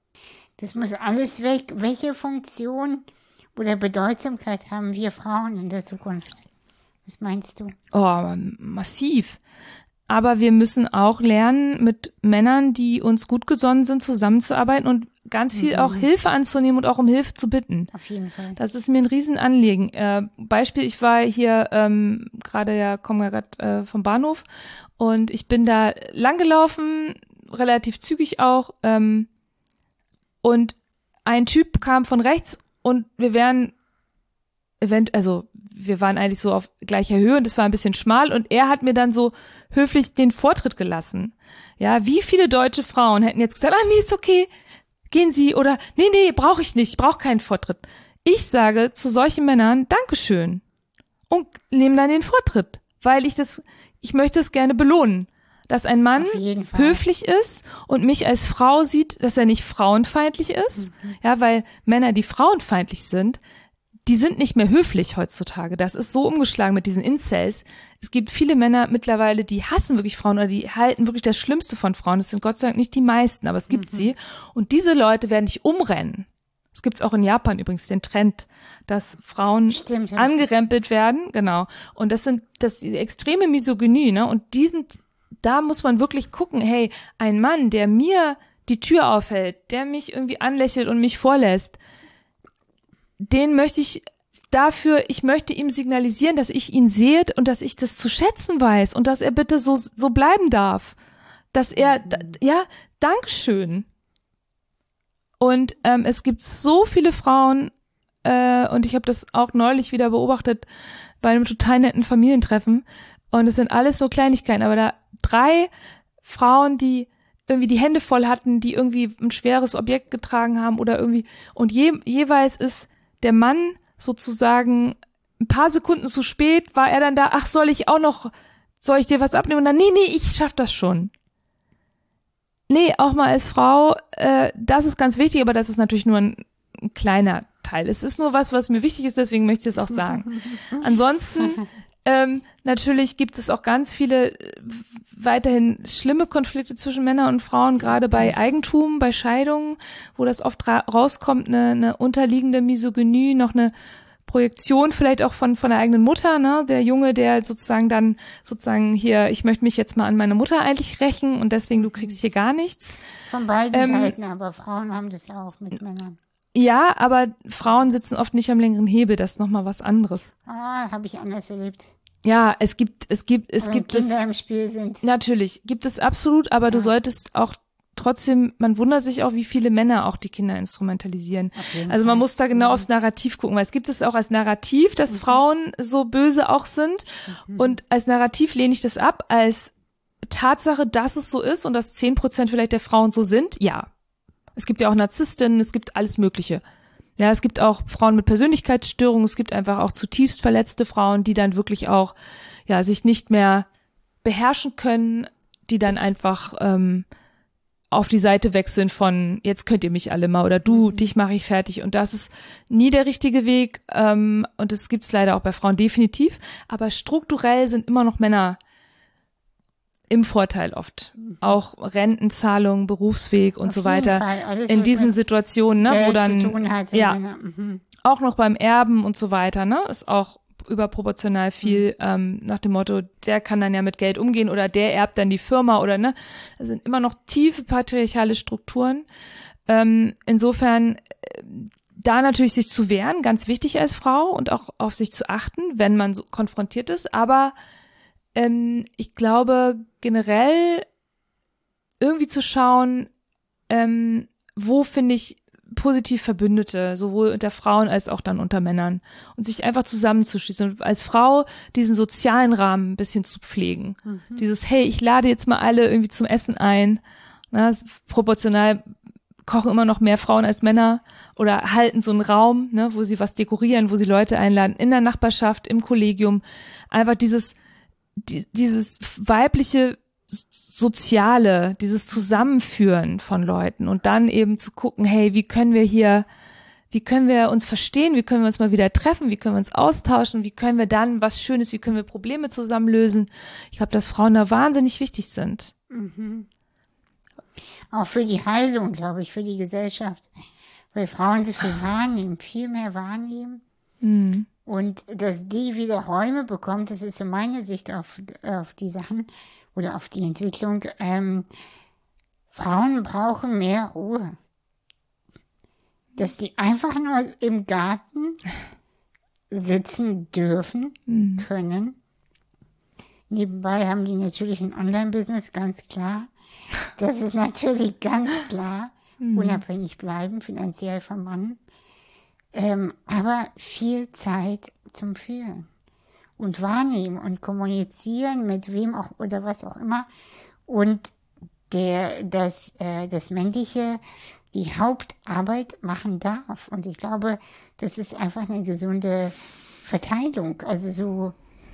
Das muss alles weg. Welche Funktion oder Bedeutsamkeit haben wir Frauen in der Zukunft? Was meinst du? Oh, massiv. Aber wir müssen auch lernen, mit Männern, die uns gut gesonnen sind, zusammenzuarbeiten und ganz viel mhm. auch Hilfe anzunehmen und auch um Hilfe zu bitten. Auf jeden Fall. Das ist mir ein Riesenanliegen. Äh, Beispiel, ich war hier ähm, gerade, ja, komme ja gerade äh, vom Bahnhof und ich bin da langgelaufen, relativ zügig auch, ähm, und ein Typ kam von rechts und wir wären event, also wir waren eigentlich so auf gleicher Höhe und es war ein bisschen schmal und er hat mir dann so höflich den Vortritt gelassen. Ja, wie viele deutsche Frauen hätten jetzt gesagt, ah nee, ist okay, gehen Sie oder nee, nee, brauche ich nicht, ich brauche keinen Vortritt. Ich sage zu solchen Männern Dankeschön und nehme dann den Vortritt, weil ich das, ich möchte es gerne belohnen, dass ein Mann höflich ist und mich als Frau sieht, dass er nicht frauenfeindlich ist, mhm. ja, weil Männer, die frauenfeindlich sind, die sind nicht mehr höflich heutzutage. Das ist so umgeschlagen mit diesen Incels. Es gibt viele Männer mittlerweile, die hassen wirklich Frauen oder die halten wirklich das Schlimmste von Frauen. Das sind Gott sei Dank nicht die meisten, aber es gibt mhm. sie. Und diese Leute werden dich umrennen. Es gibt's auch in Japan übrigens den Trend, dass Frauen Stimmt, angerempelt werden. Genau. Und das sind das ist diese extreme Misogynie, ne? Und die sind, da muss man wirklich gucken, hey, ein Mann, der mir die Tür aufhält, der mich irgendwie anlächelt und mich vorlässt, den möchte ich dafür, ich möchte ihm signalisieren, dass ich ihn sehe und dass ich das zu schätzen weiß und dass er bitte so so bleiben darf. Dass er, ja, Dankeschön. Und ähm, es gibt so viele Frauen, äh, und ich habe das auch neulich wieder beobachtet bei einem total netten Familientreffen, und es sind alles so Kleinigkeiten, aber da drei Frauen, die irgendwie die Hände voll hatten, die irgendwie ein schweres Objekt getragen haben oder irgendwie, und je, jeweils ist der Mann sozusagen ein paar Sekunden zu spät, war er dann da, ach, soll ich auch noch, soll ich dir was abnehmen? Und dann, nee, nee, ich schaff das schon. Nee, auch mal als Frau, äh, das ist ganz wichtig, aber das ist natürlich nur ein, ein kleiner Teil. Es ist nur was, was mir wichtig ist, deswegen möchte ich es auch sagen. Ansonsten, ähm, natürlich gibt es auch ganz viele äh, weiterhin schlimme Konflikte zwischen Männern und Frauen, gerade bei Eigentum, bei Scheidungen, wo das oft ra- rauskommt, eine, eine unterliegende Misogynie, noch eine Projektion vielleicht auch von von der eigenen Mutter, ne, der Junge, der sozusagen dann sozusagen hier, ich möchte mich jetzt mal an meine Mutter eigentlich rächen und deswegen du kriegst hier gar nichts. Von beiden ähm, Seiten, aber Frauen haben das ja auch mit Männern. Ja, aber Frauen sitzen oft nicht am längeren Hebel, das ist nochmal was anderes. Ah, habe ich anders erlebt. Ja, es gibt, es gibt, es Wenn gibt Kinder es. im Spiel sind. Natürlich, gibt es absolut, aber ja. Du solltest auch trotzdem, man wundert sich auch, wie viele Männer auch die Kinder instrumentalisieren. Also man Fall. muss da genau mhm. aufs Narrativ gucken, weil es gibt es auch als Narrativ, dass mhm. Frauen so böse auch sind. Mhm. Und als Narrativ lehne ich das ab, als Tatsache, dass es so ist und dass zehn Prozent vielleicht der Frauen so sind, ja. Es gibt ja auch Narzisstinnen, es gibt alles Mögliche. Ja, es gibt auch Frauen mit Persönlichkeitsstörungen, es gibt einfach auch zutiefst verletzte Frauen, die dann wirklich auch, ja, sich nicht mehr beherrschen können, die dann einfach ähm, auf die Seite wechseln von, jetzt könnt ihr mich alle mal oder du, dich mache ich fertig. Und das ist nie der richtige Weg ähm, und das gibt's leider auch bei Frauen definitiv. Aber strukturell sind immer noch Männer im Vorteil oft. Auch Rentenzahlung, Berufsweg und Auf so jeden weiter. Fall. Alles, In was diesen mit Situationen, ne, wo Geld dann, zu tun hat, sind ja, Männer. Mhm. auch noch beim Erben und so weiter, ne, ist auch überproportional viel, ähm, nach dem Motto, der kann dann ja mit Geld umgehen oder der erbt dann die Firma oder, ne, das sind immer noch tiefe patriarchale Strukturen. Ähm, insofern, äh, da natürlich sich zu wehren, ganz wichtig als Frau und auch auf sich zu achten, wenn man so konfrontiert ist, aber ähm, ich glaube generell irgendwie zu schauen, ähm, wo finde ich positiv Verbündete, sowohl unter Frauen als auch dann unter Männern und sich einfach zusammenzuschließen und als Frau diesen sozialen Rahmen ein bisschen zu pflegen. Mhm. Dieses, hey, ich lade jetzt mal alle irgendwie zum Essen ein. Na, proportional kochen immer noch mehr Frauen als Männer oder halten so einen Raum, ne, wo sie was dekorieren, wo sie Leute einladen, in der Nachbarschaft, im Kollegium. Einfach dieses, die, dieses weibliche Soziale, dieses Zusammenführen von Leuten und dann eben zu gucken, hey, wie können wir hier, wie können wir uns verstehen, wie können wir uns mal wieder treffen, wie können wir uns austauschen, wie können wir dann was Schönes, wie können wir Probleme zusammen lösen. Ich glaube, dass Frauen da wahnsinnig wichtig sind. Mhm. Auch für die Heilung, glaube ich, für die Gesellschaft. Weil Frauen so viel wahrnehmen, viel mehr wahrnehmen. Mhm. Und dass die wieder Räume bekommt, das ist so meine Sicht auf, auf die Sachen oder auf die Entwicklung. Ähm, Frauen brauchen mehr Ruhe. Dass die einfach nur im Garten sitzen dürfen, Mhm. können. Nebenbei haben die natürlich ein Online-Business, ganz klar. Das ist natürlich ganz klar. Mhm. Unabhängig bleiben, finanziell vom Mann. Ähm, aber viel Zeit zum Fühlen und wahrnehmen und kommunizieren mit wem auch oder was auch immer. Und der, das, äh, das Männliche die Hauptarbeit machen darf. Und ich glaube, das ist einfach eine gesunde Verteilung. Also so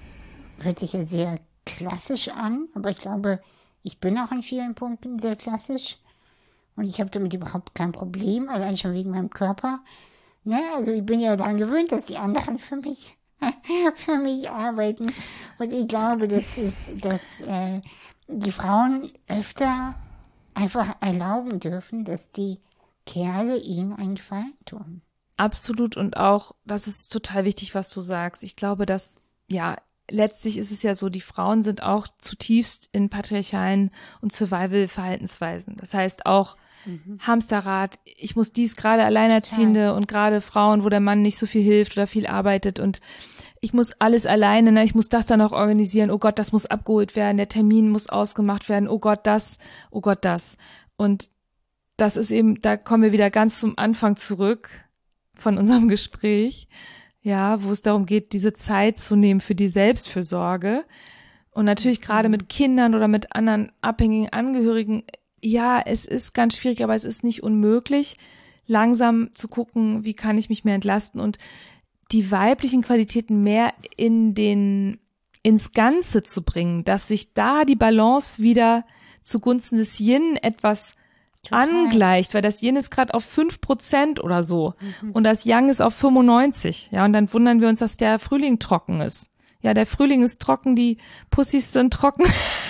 hört sich ja sehr klassisch an, aber ich glaube, ich bin auch in vielen Punkten sehr klassisch. Und ich habe damit überhaupt kein Problem, allein schon wegen meinem Körper. Ne? Also ich bin ja daran gewöhnt, dass die anderen für mich, für mich arbeiten. Und ich glaube, das ist, dass äh, die Frauen öfter einfach erlauben dürfen, dass die Kerle ihnen einen Gefallen tun. Absolut. Und auch, das ist total wichtig, was du sagst. Ich glaube, dass, ja, letztlich ist es ja so, die Frauen sind auch zutiefst in patriarchalen und Survival-Verhaltensweisen. Das heißt auch mhm. Hamsterrad, ich muss dies, gerade Alleinerziehende Total. Und gerade Frauen, wo der Mann nicht so viel hilft oder viel arbeitet und ich muss alles alleine, ne? Ich muss das dann auch organisieren, oh Gott, das muss abgeholt werden, der Termin muss ausgemacht werden, oh Gott, das, oh Gott, das. Und das ist eben, da kommen wir wieder ganz zum Anfang zurück von unserem Gespräch. Ja, wo es darum geht, diese Zeit zu nehmen für die Selbstfürsorge. Und natürlich mhm. gerade mit Kindern oder mit anderen abhängigen Angehörigen, ja, es ist ganz schwierig, aber es ist nicht unmöglich, langsam zu gucken, wie kann ich mich mehr entlasten und die weiblichen Qualitäten mehr in den, ins Ganze zu bringen, dass sich da die Balance wieder zugunsten des Yin etwas Total. Angleicht, weil das Yin ist gerade auf fünf Prozent oder so mhm. und das Yang ist auf fünfundneunzig. Ja, und dann wundern wir uns, dass der Frühling trocken ist. Ja, der Frühling ist trocken, die Pussys sind trocken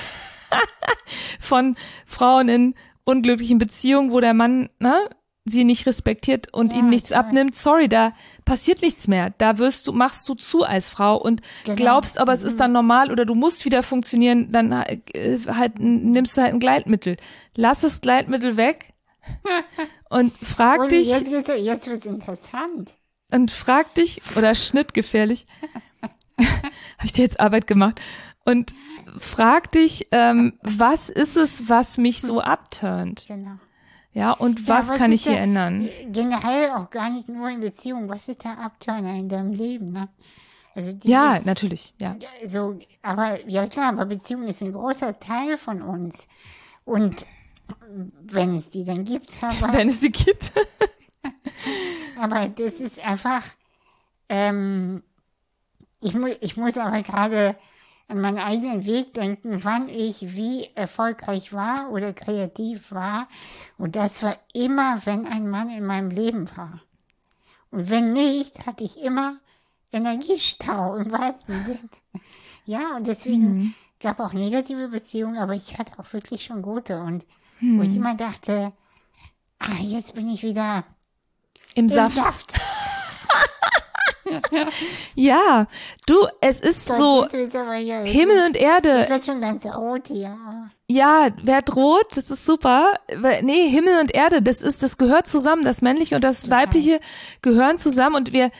von Frauen in unglücklichen Beziehungen, wo der Mann, ne, sie nicht respektiert und ja, ihnen nichts toll. Abnimmt. Sorry, da passiert nichts mehr. Da wirst du, machst du zu als Frau und genau. glaubst aber, es ist dann normal oder du musst wieder funktionieren, dann äh, halt nimmst du halt ein Gleitmittel. Lass das Gleitmittel weg und frag und dich. Jetzt, jetzt, jetzt wird's interessant. Und frag dich, oder schnittgefährlich, habe ich dir jetzt Arbeit gemacht, und frag dich, ähm, was ist es, was mich so abturnt? Genau. Ja, und was, ja, was kann ich hier ändern? Generell auch gar nicht nur in Beziehungen. Was ist der Abturner in deinem Leben? Ne? Also dieses, Ja, natürlich, ja. So, aber ja klar, aber Beziehung ist ein großer Teil von uns. Und wenn es die dann gibt, aber, Wenn es sie gibt. aber das ist einfach, ähm, ich, mu ich muss aber gerade an meinen eigenen Weg denken, wann ich wie erfolgreich war oder kreativ war. Und das war immer, wenn ein Mann in meinem Leben war. Und wenn nicht, hatte ich immer Energiestau im wahrsten Sinne. Ja, und deswegen mhm. gab auch negative Beziehungen, aber ich hatte auch wirklich schon gute. Und mhm. wo ich immer dachte, ah, jetzt bin ich wieder im, im Saft. Saft. Ja, du, es ist Gott, so ja, Himmel wird, und Erde. Ich werde schon ganz rot hier. Ja, werd rot, das ist super. Nee, Himmel und Erde, das ist, das gehört zusammen. Das Männliche und das Total. Weibliche gehören zusammen und wir,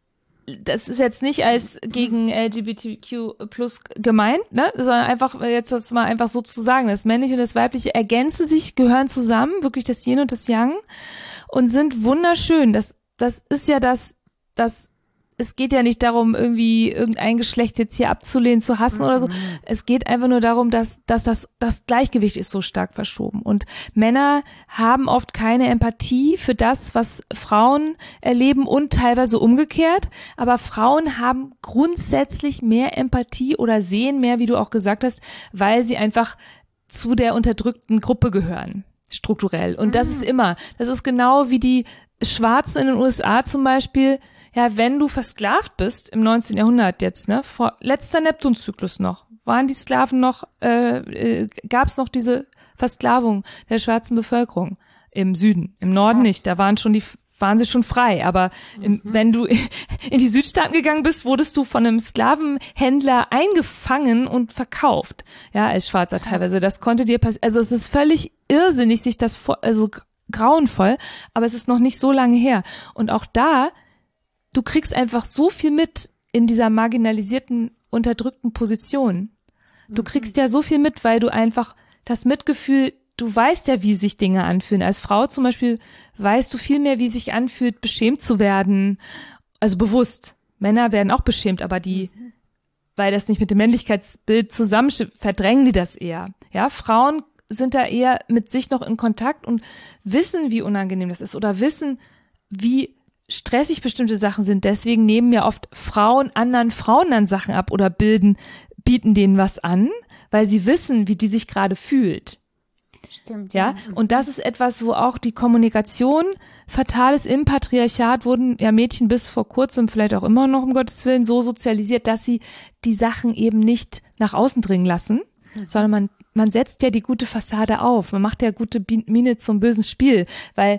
das ist jetzt nicht als gegen L G B T Q plus gemeint, ne, sondern einfach, jetzt das mal einfach so zu sagen, das Männliche und das Weibliche ergänzen sich, gehören zusammen, wirklich das Yin und das Yang und sind wunderschön. Das, das ist ja das, das, es geht ja nicht darum, irgendwie irgendein Geschlecht jetzt hier abzulehnen, zu hassen mhm. oder so. Es geht einfach nur darum, dass, dass das, das Gleichgewicht ist so stark verschoben. Und Männer haben oft keine Empathie für das, was Frauen erleben und teilweise umgekehrt. Aber Frauen haben grundsätzlich mehr Empathie oder sehen mehr, wie du auch gesagt hast, weil sie einfach zu der unterdrückten Gruppe gehören, strukturell. Und mhm. das ist immer, das ist genau wie die Schwarzen in den U S A zum Beispiel. Ja, wenn du versklavt bist im neunzehnten Jahrhundert jetzt, ne, vor letzter Neptunzyklus noch, waren die Sklaven noch, äh, äh, gab es noch diese Versklavung der schwarzen Bevölkerung im Süden, im Norden Krass. Nicht. Da waren schon die, waren sie schon frei. Aber in, mhm. wenn du in die Südstaaten gegangen bist, wurdest du von einem Sklavenhändler eingefangen und verkauft. Ja, als Schwarzer Krass. Teilweise. Das konnte dir passieren. Also es ist völlig irrsinnig, sich das vor, also grauenvoll. Aber es ist noch nicht so lange her. Und auch da du kriegst einfach so viel mit in dieser marginalisierten, unterdrückten Position. Du kriegst ja so viel mit, weil du einfach das Mitgefühl, du weißt ja, wie sich Dinge anfühlen. Als Frau zum Beispiel weißt du viel mehr, wie sich anfühlt, beschämt zu werden. Also bewusst. Männer werden auch beschämt, aber die, weil das nicht mit dem Männlichkeitsbild zusammenstimmt, verdrängen die das eher. Ja, Frauen sind da eher mit sich noch in Kontakt und wissen, wie unangenehm das ist oder wissen, wie stressig bestimmte Sachen sind. Deswegen nehmen ja oft Frauen anderen Frauen dann Sachen ab oder bilden, bieten denen was an, weil sie wissen, wie die sich gerade fühlt. Stimmt. Ja, ja. Und das ist etwas, wo auch die Kommunikation fatal ist. Im Patriarchat wurden ja Mädchen bis vor kurzem, vielleicht auch immer noch um Gottes Willen, so sozialisiert, dass sie die Sachen eben nicht nach außen dringen lassen, mhm. sondern man, man setzt ja die gute Fassade auf. Man macht ja gute Miene zum bösen Spiel, weil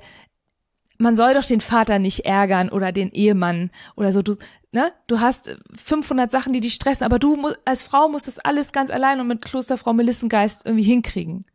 man soll doch den Vater nicht ärgern oder den Ehemann oder so. Du, ne? Du hast fünfhundert Sachen, die dich stressen, aber du als Frau musst das alles ganz allein und mit Klosterfrau Melissengeist irgendwie hinkriegen.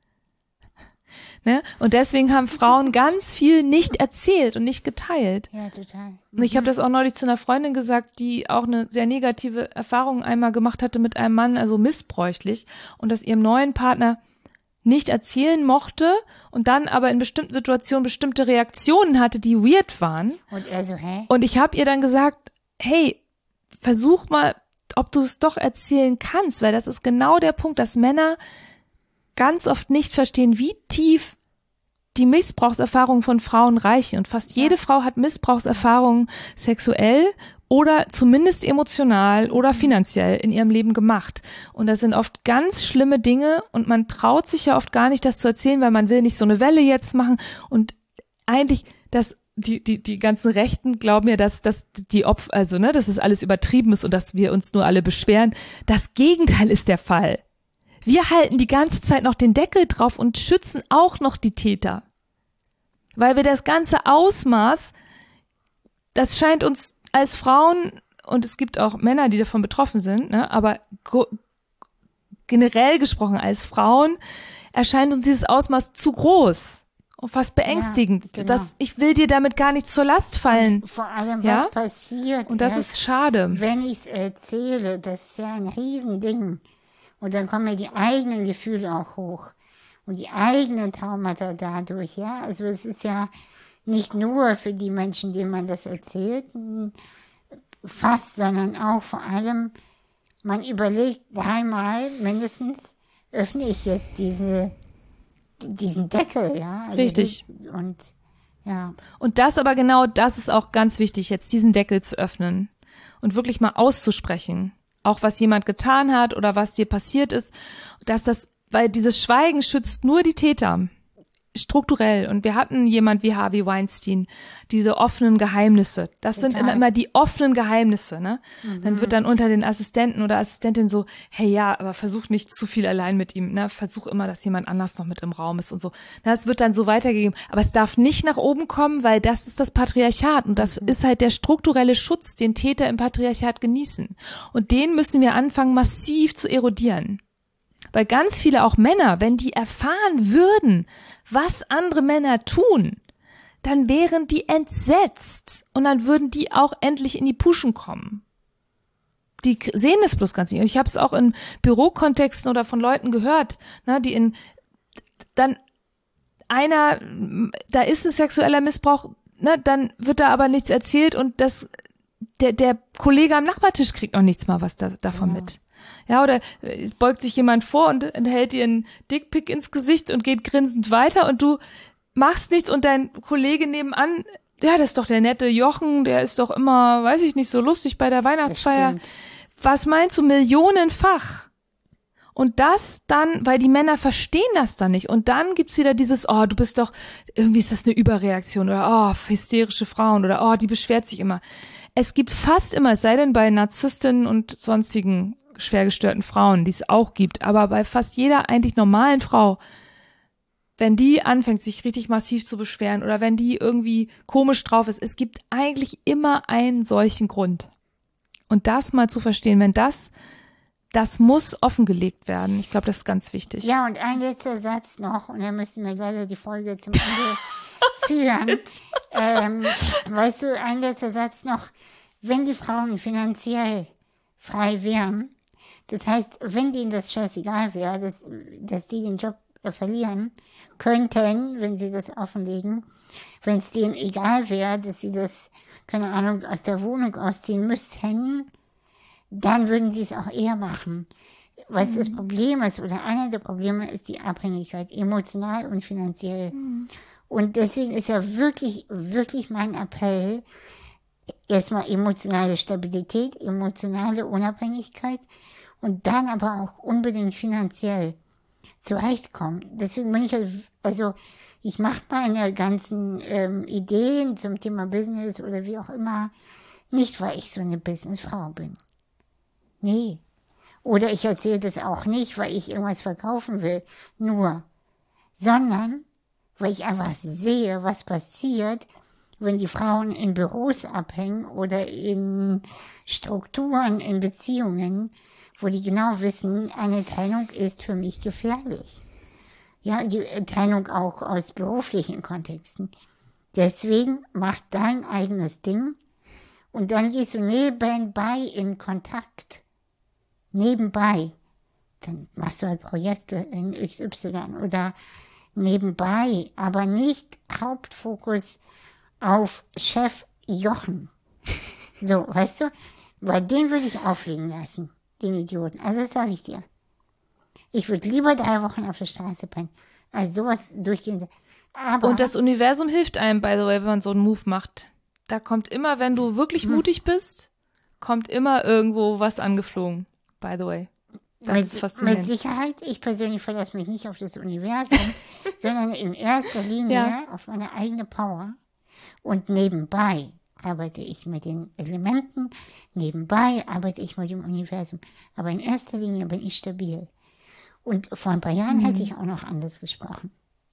Ne? Und deswegen haben Frauen ganz viel nicht erzählt und nicht geteilt. Ja, total. Mhm. Und ich habe das auch neulich zu einer Freundin gesagt, die auch eine sehr negative Erfahrung einmal gemacht hatte mit einem Mann, also missbräuchlich, und dass ihrem neuen Partner nicht erzählen mochte und dann aber in bestimmten Situationen bestimmte Reaktionen hatte, die weird waren. Und er so, hä? Und ich habe ihr dann gesagt, hey, versuch mal, ob du es doch erzählen kannst, weil das ist genau der Punkt, dass Männer ganz oft nicht verstehen, wie tief die Missbrauchserfahrungen von Frauen reichen. Und fast jede ja. Frau hat Missbrauchserfahrungen sexuell oder zumindest emotional oder finanziell in ihrem Leben gemacht. Und das sind oft ganz schlimme Dinge und man traut sich ja oft gar nicht, das zu erzählen, weil man will nicht so eine Welle jetzt machen. Und eigentlich, das, die, die, die ganzen Rechten glauben ja, dass, dass die Opfer, also, ne, dass es alles übertrieben ist und dass wir uns nur alle beschweren. Das Gegenteil ist der Fall. Wir halten die ganze Zeit noch den Deckel drauf und schützen auch noch die Täter. Weil wir das ganze Ausmaß, das scheint uns als Frauen, und es gibt auch Männer, die davon betroffen sind, ne, aber generell gesprochen als Frauen erscheint uns dieses Ausmaß zu groß und fast beängstigend. Ja, genau. Das, ich will dir damit gar nicht zur Last fallen. Und vor allem, ja? was passiert. Und das ist schade. Wenn ich es erzähle, das ist ja ein Riesending. Und dann kommen ja die eigenen Gefühle auch hoch. Und die eigenen Traumata dadurch, ja. Also es ist ja nicht nur für die Menschen, denen man das erzählt. fast, sondern auch vor allem, man überlegt dreimal mindestens, öffne ich jetzt diese, diesen Deckel, ja. Also Richtig. Die, und, ja. Und das aber genau, das ist auch ganz wichtig, jetzt diesen Deckel zu öffnen und wirklich mal auszusprechen. Auch was jemand getan hat oder was dir passiert ist, dass das, weil dieses Schweigen schützt nur die Täter. Strukturell. Und wir hatten jemand wie Harvey Weinstein, diese offenen Geheimnisse. Das Total. Sind immer die offenen Geheimnisse, ne? Mhm. Dann wird dann unter den Assistenten oder Assistentinnen so, hey, ja, aber versuch nicht zu viel allein mit ihm, ne? Versuch immer, dass jemand anders noch mit im Raum ist und so. Das wird dann so weitergegeben. Aber es darf nicht nach oben kommen, weil das ist das Patriarchat. Und das mhm. ist halt der strukturelle Schutz, den Täter im Patriarchat genießen. Und den müssen wir anfangen, massiv zu erodieren. Weil ganz viele, auch Männer, wenn die erfahren würden, was andere Männer tun, dann wären die entsetzt und dann würden die auch endlich in die Puschen kommen. Die sehen es bloß ganz nicht. Und ich habe es auch in Bürokontexten oder von Leuten gehört, ne, die in dann einer, da ist ein sexueller Missbrauch, ne, dann wird da aber nichts erzählt und das der der Kollege am Nachbartisch kriegt noch nichts mal was da, davon ja. mit. Ja, oder es beugt sich jemand vor und hält dir einen Dickpick ins Gesicht und geht grinsend weiter und du machst nichts und dein Kollege nebenan, ja, das ist doch der nette Jochen, der ist doch immer, weiß ich nicht, so lustig bei der Weihnachtsfeier. Was meinst du, millionenfach? Und das dann, weil die Männer verstehen das dann nicht. Und dann gibt's wieder dieses, oh, du bist doch, irgendwie ist das eine Überreaktion oder oh, hysterische Frauen oder oh, die beschwert sich immer. Es gibt fast immer, es sei denn bei Narzisstinnen und sonstigen schwer gestörten Frauen, die es auch gibt, aber bei fast jeder eigentlich normalen Frau, wenn die anfängt, sich richtig massiv zu beschweren oder wenn die irgendwie komisch drauf ist, es gibt eigentlich immer einen solchen Grund. Und das mal zu verstehen, wenn das, das muss offengelegt werden. Ich glaube, das ist ganz wichtig. Ja, und ein letzter Satz noch, und dann müssen wir leider die Folge zum Ende führen. ähm, weißt du, ein letzter Satz noch, wenn die Frauen finanziell frei wären, das heißt, wenn denen das scheißegal wäre, dass, dass die den Job äh, verlieren könnten, wenn sie das offenlegen, wenn es denen egal wäre, dass sie das, keine Ahnung, aus der Wohnung ausziehen müssten, dann würden sie es auch eher machen. Was mhm. das Problem ist, oder einer der Probleme ist die Abhängigkeit, emotional und finanziell. Mhm. Und deswegen ist ja wirklich, wirklich mein Appell, erstmal emotionale Stabilität, emotionale Unabhängigkeit und dann aber auch unbedingt finanziell zurechtkommen. Deswegen bin ich, also ich mache meine ganzen ähm, Ideen zum Thema Business oder wie auch immer nicht, weil ich so eine Businessfrau bin. Nee. Oder ich erzähle das auch nicht, weil ich irgendwas verkaufen will, nur, sondern weil ich einfach sehe, was passiert, wenn die Frauen in Büros abhängen oder in Strukturen, in Beziehungen, wo die genau wissen, eine Trennung ist für mich gefährlich. Ja, die Trennung auch aus beruflichen Kontexten. Deswegen mach dein eigenes Ding und dann gehst du nebenbei in Kontakt. Nebenbei. Dann machst du halt Projekte in X Y oder nebenbei, aber nicht Hauptfokus auf Chef Jochen. So, weißt du? Weil den würde ich auflegen lassen, den Idioten. Also das sage ich dir. Ich würde lieber drei Wochen auf der Straße pennen, als sowas durchgehen. Aber und das Universum hilft einem, by the way, wenn man so einen Move macht. Da kommt immer, wenn du wirklich hm. mutig bist, kommt immer irgendwo was angeflogen, by the way. Das mit, ist faszinierend. Mit Sicherheit, ich persönlich verlasse mich nicht auf das Universum, sondern in erster Linie ja. auf meine eigene Power. Und nebenbei arbeite ich mit den Elementen, nebenbei arbeite ich mit dem Universum. Aber in erster Linie bin ich stabil. Und vor ein paar Jahren mhm. hätte ich auch noch anders gesprochen.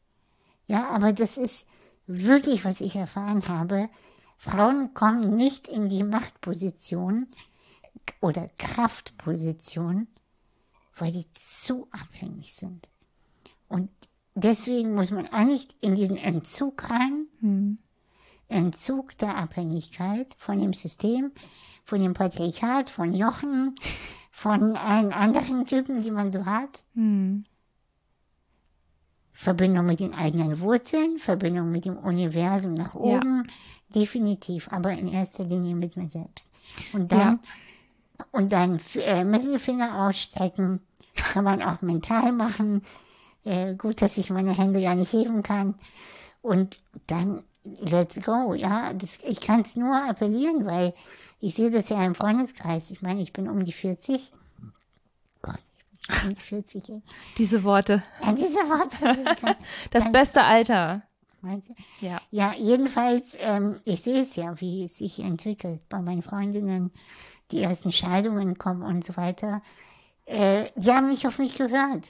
Ja, aber das ist wirklich, was ich erfahren habe. Frauen kommen nicht in die Machtposition oder Kraftposition, weil die zu abhängig sind. Und deswegen muss man eigentlich in diesen Entzug rein, mhm. Entzug der Abhängigkeit von dem System, von dem Patriarchat, von Jochen, von allen anderen Typen, die man so hat. Mhm. Verbindung mit den eigenen Wurzeln, Verbindung mit dem Universum nach oben, ja. definitiv, aber in erster Linie mit mir selbst. Und dann, ja. und dann äh, Mittelfinger ausstrecken, kann man auch mental machen. Äh, gut, dass ich meine Hände ja nicht heben kann. Und dann let's go, ja. Das, ich kann es nur appellieren, weil ich sehe das ja im Freundeskreis. Ich meine, ich bin um die vierzig. Gott, ich bin um die vierzig. Ey. Diese Worte. Ja, diese Worte. Das, kann, das kann, beste Alter. Meinst du? Ja. Ja, jedenfalls, ähm, ich sehe es ja, wie es sich entwickelt bei meinen Freundinnen, die ersten Scheidungen kommen und so weiter. Äh, die haben nicht auf mich gehört.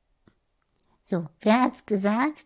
So, wer hat's gesagt?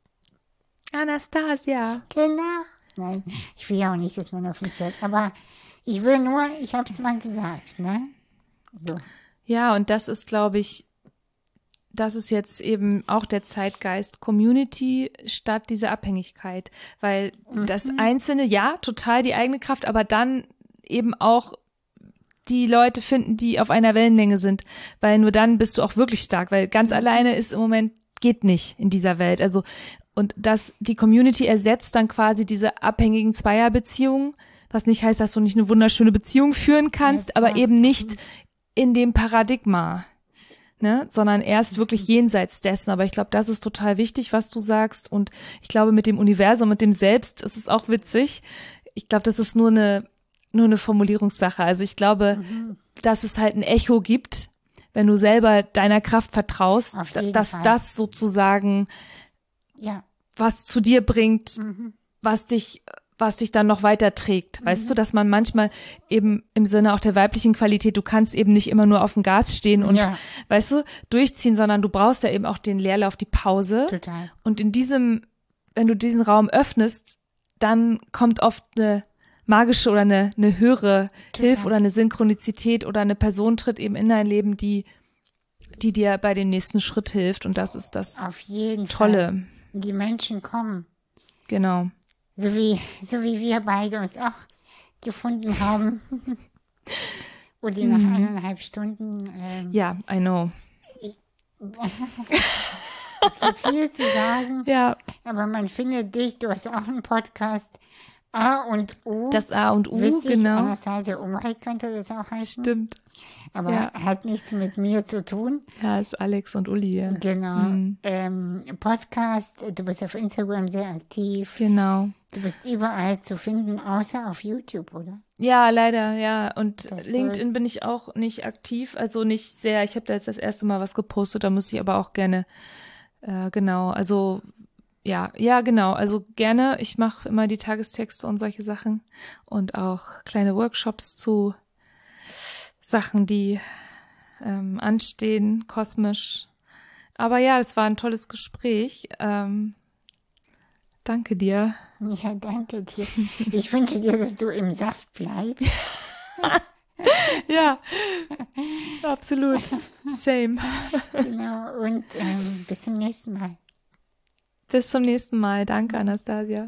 Anastasia. Genau. Nein, ich will ja auch nicht, dass man auf mich hört, aber ich will nur, ich habe es mal gesagt, ne? So. Ja, und das ist, glaube ich, das ist jetzt eben auch der Zeitgeist, Community statt diese Abhängigkeit, weil mhm. das Einzelne, ja, total die eigene Kraft, aber dann eben auch die Leute finden, die auf einer Wellenlänge sind, weil nur dann bist du auch wirklich stark, weil ganz mhm. alleine ist im Moment, geht nicht in dieser Welt, also und dass die Community ersetzt dann quasi diese abhängigen Zweierbeziehungen, was nicht heißt, dass du nicht eine wunderschöne Beziehung führen kannst, ja, aber eben nicht in dem Paradigma, ne, sondern erst wirklich jenseits dessen. Aber ich glaube, das ist total wichtig, was du sagst. Und ich glaube, mit dem Universum, mit dem Selbst, ist es auch witzig. Ich glaube, das ist nur eine nur eine Formulierungssache. Also ich glaube, mhm. dass es halt ein Echo gibt, wenn du selber deiner Kraft vertraust, dass Fall. das sozusagen ja. was zu dir bringt, mhm. was dich, was dich dann noch weiter trägt. Mhm. Weißt du, dass man manchmal eben im Sinne auch der weiblichen Qualität, du kannst eben nicht immer nur auf dem Gas stehen und, ja. weißt du, durchziehen, sondern du brauchst ja eben auch den Leerlauf, die Pause. Total. Und in diesem, wenn du diesen Raum öffnest, dann kommt oft eine magische oder eine, eine höhere Total. Hilfe oder eine Synchronizität oder eine Person tritt eben in dein Leben, die, die dir bei dem nächsten Schritt hilft. Und das ist das Auf jeden Tolle. Fall. Die Menschen kommen. Genau. So wie, so wie wir beide uns auch gefunden haben. Oder nach mhm. eineinhalb Stunden. Ähm, ja, I know. Es gibt viel zu sagen. Ja. Aber man findet dich, du hast auch einen Podcast. A und U. Das A und U, Witzig, genau. Anastasia Umrecht könnte das auch heißen. Stimmt. Aber ja. hat nichts mit mir zu tun. Ja, ist Alex und Uli, ja. Genau. Mhm. Ähm, Podcast, du bist auf Instagram sehr aktiv. Genau. Du bist überall zu finden, außer auf YouTube, oder? Ja, leider, ja. Und das LinkedIn bin ich auch nicht aktiv, also nicht sehr. Ich habe da jetzt das erste Mal was gepostet, da muss ich aber auch gerne, äh, genau, also Ja, ja, genau. Also gerne. Ich mache immer die Tagestexte und solche Sachen und auch kleine Workshops zu Sachen, die ähm, anstehen, kosmisch. Aber ja, es war ein tolles Gespräch. Ähm, danke dir. Ja, danke dir. Ich wünsche dir, dass du im Saft bleibst. Ja, absolut. Same. Genau. Und ähm, bis zum nächsten Mal. Bis zum nächsten Mal. Danke, Anastasia.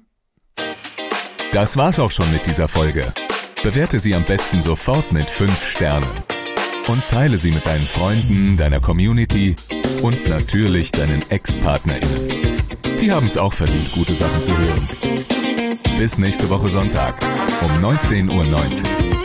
Das war's auch schon mit dieser Folge. Bewerte sie am besten sofort mit fünf Sternen. Und teile sie mit deinen Freunden, deiner Community und natürlich deinen Ex-PartnerInnen. Die haben's auch verdient, gute Sachen zu hören. Bis nächste Woche Sonntag um neunzehn Uhr neunzehn.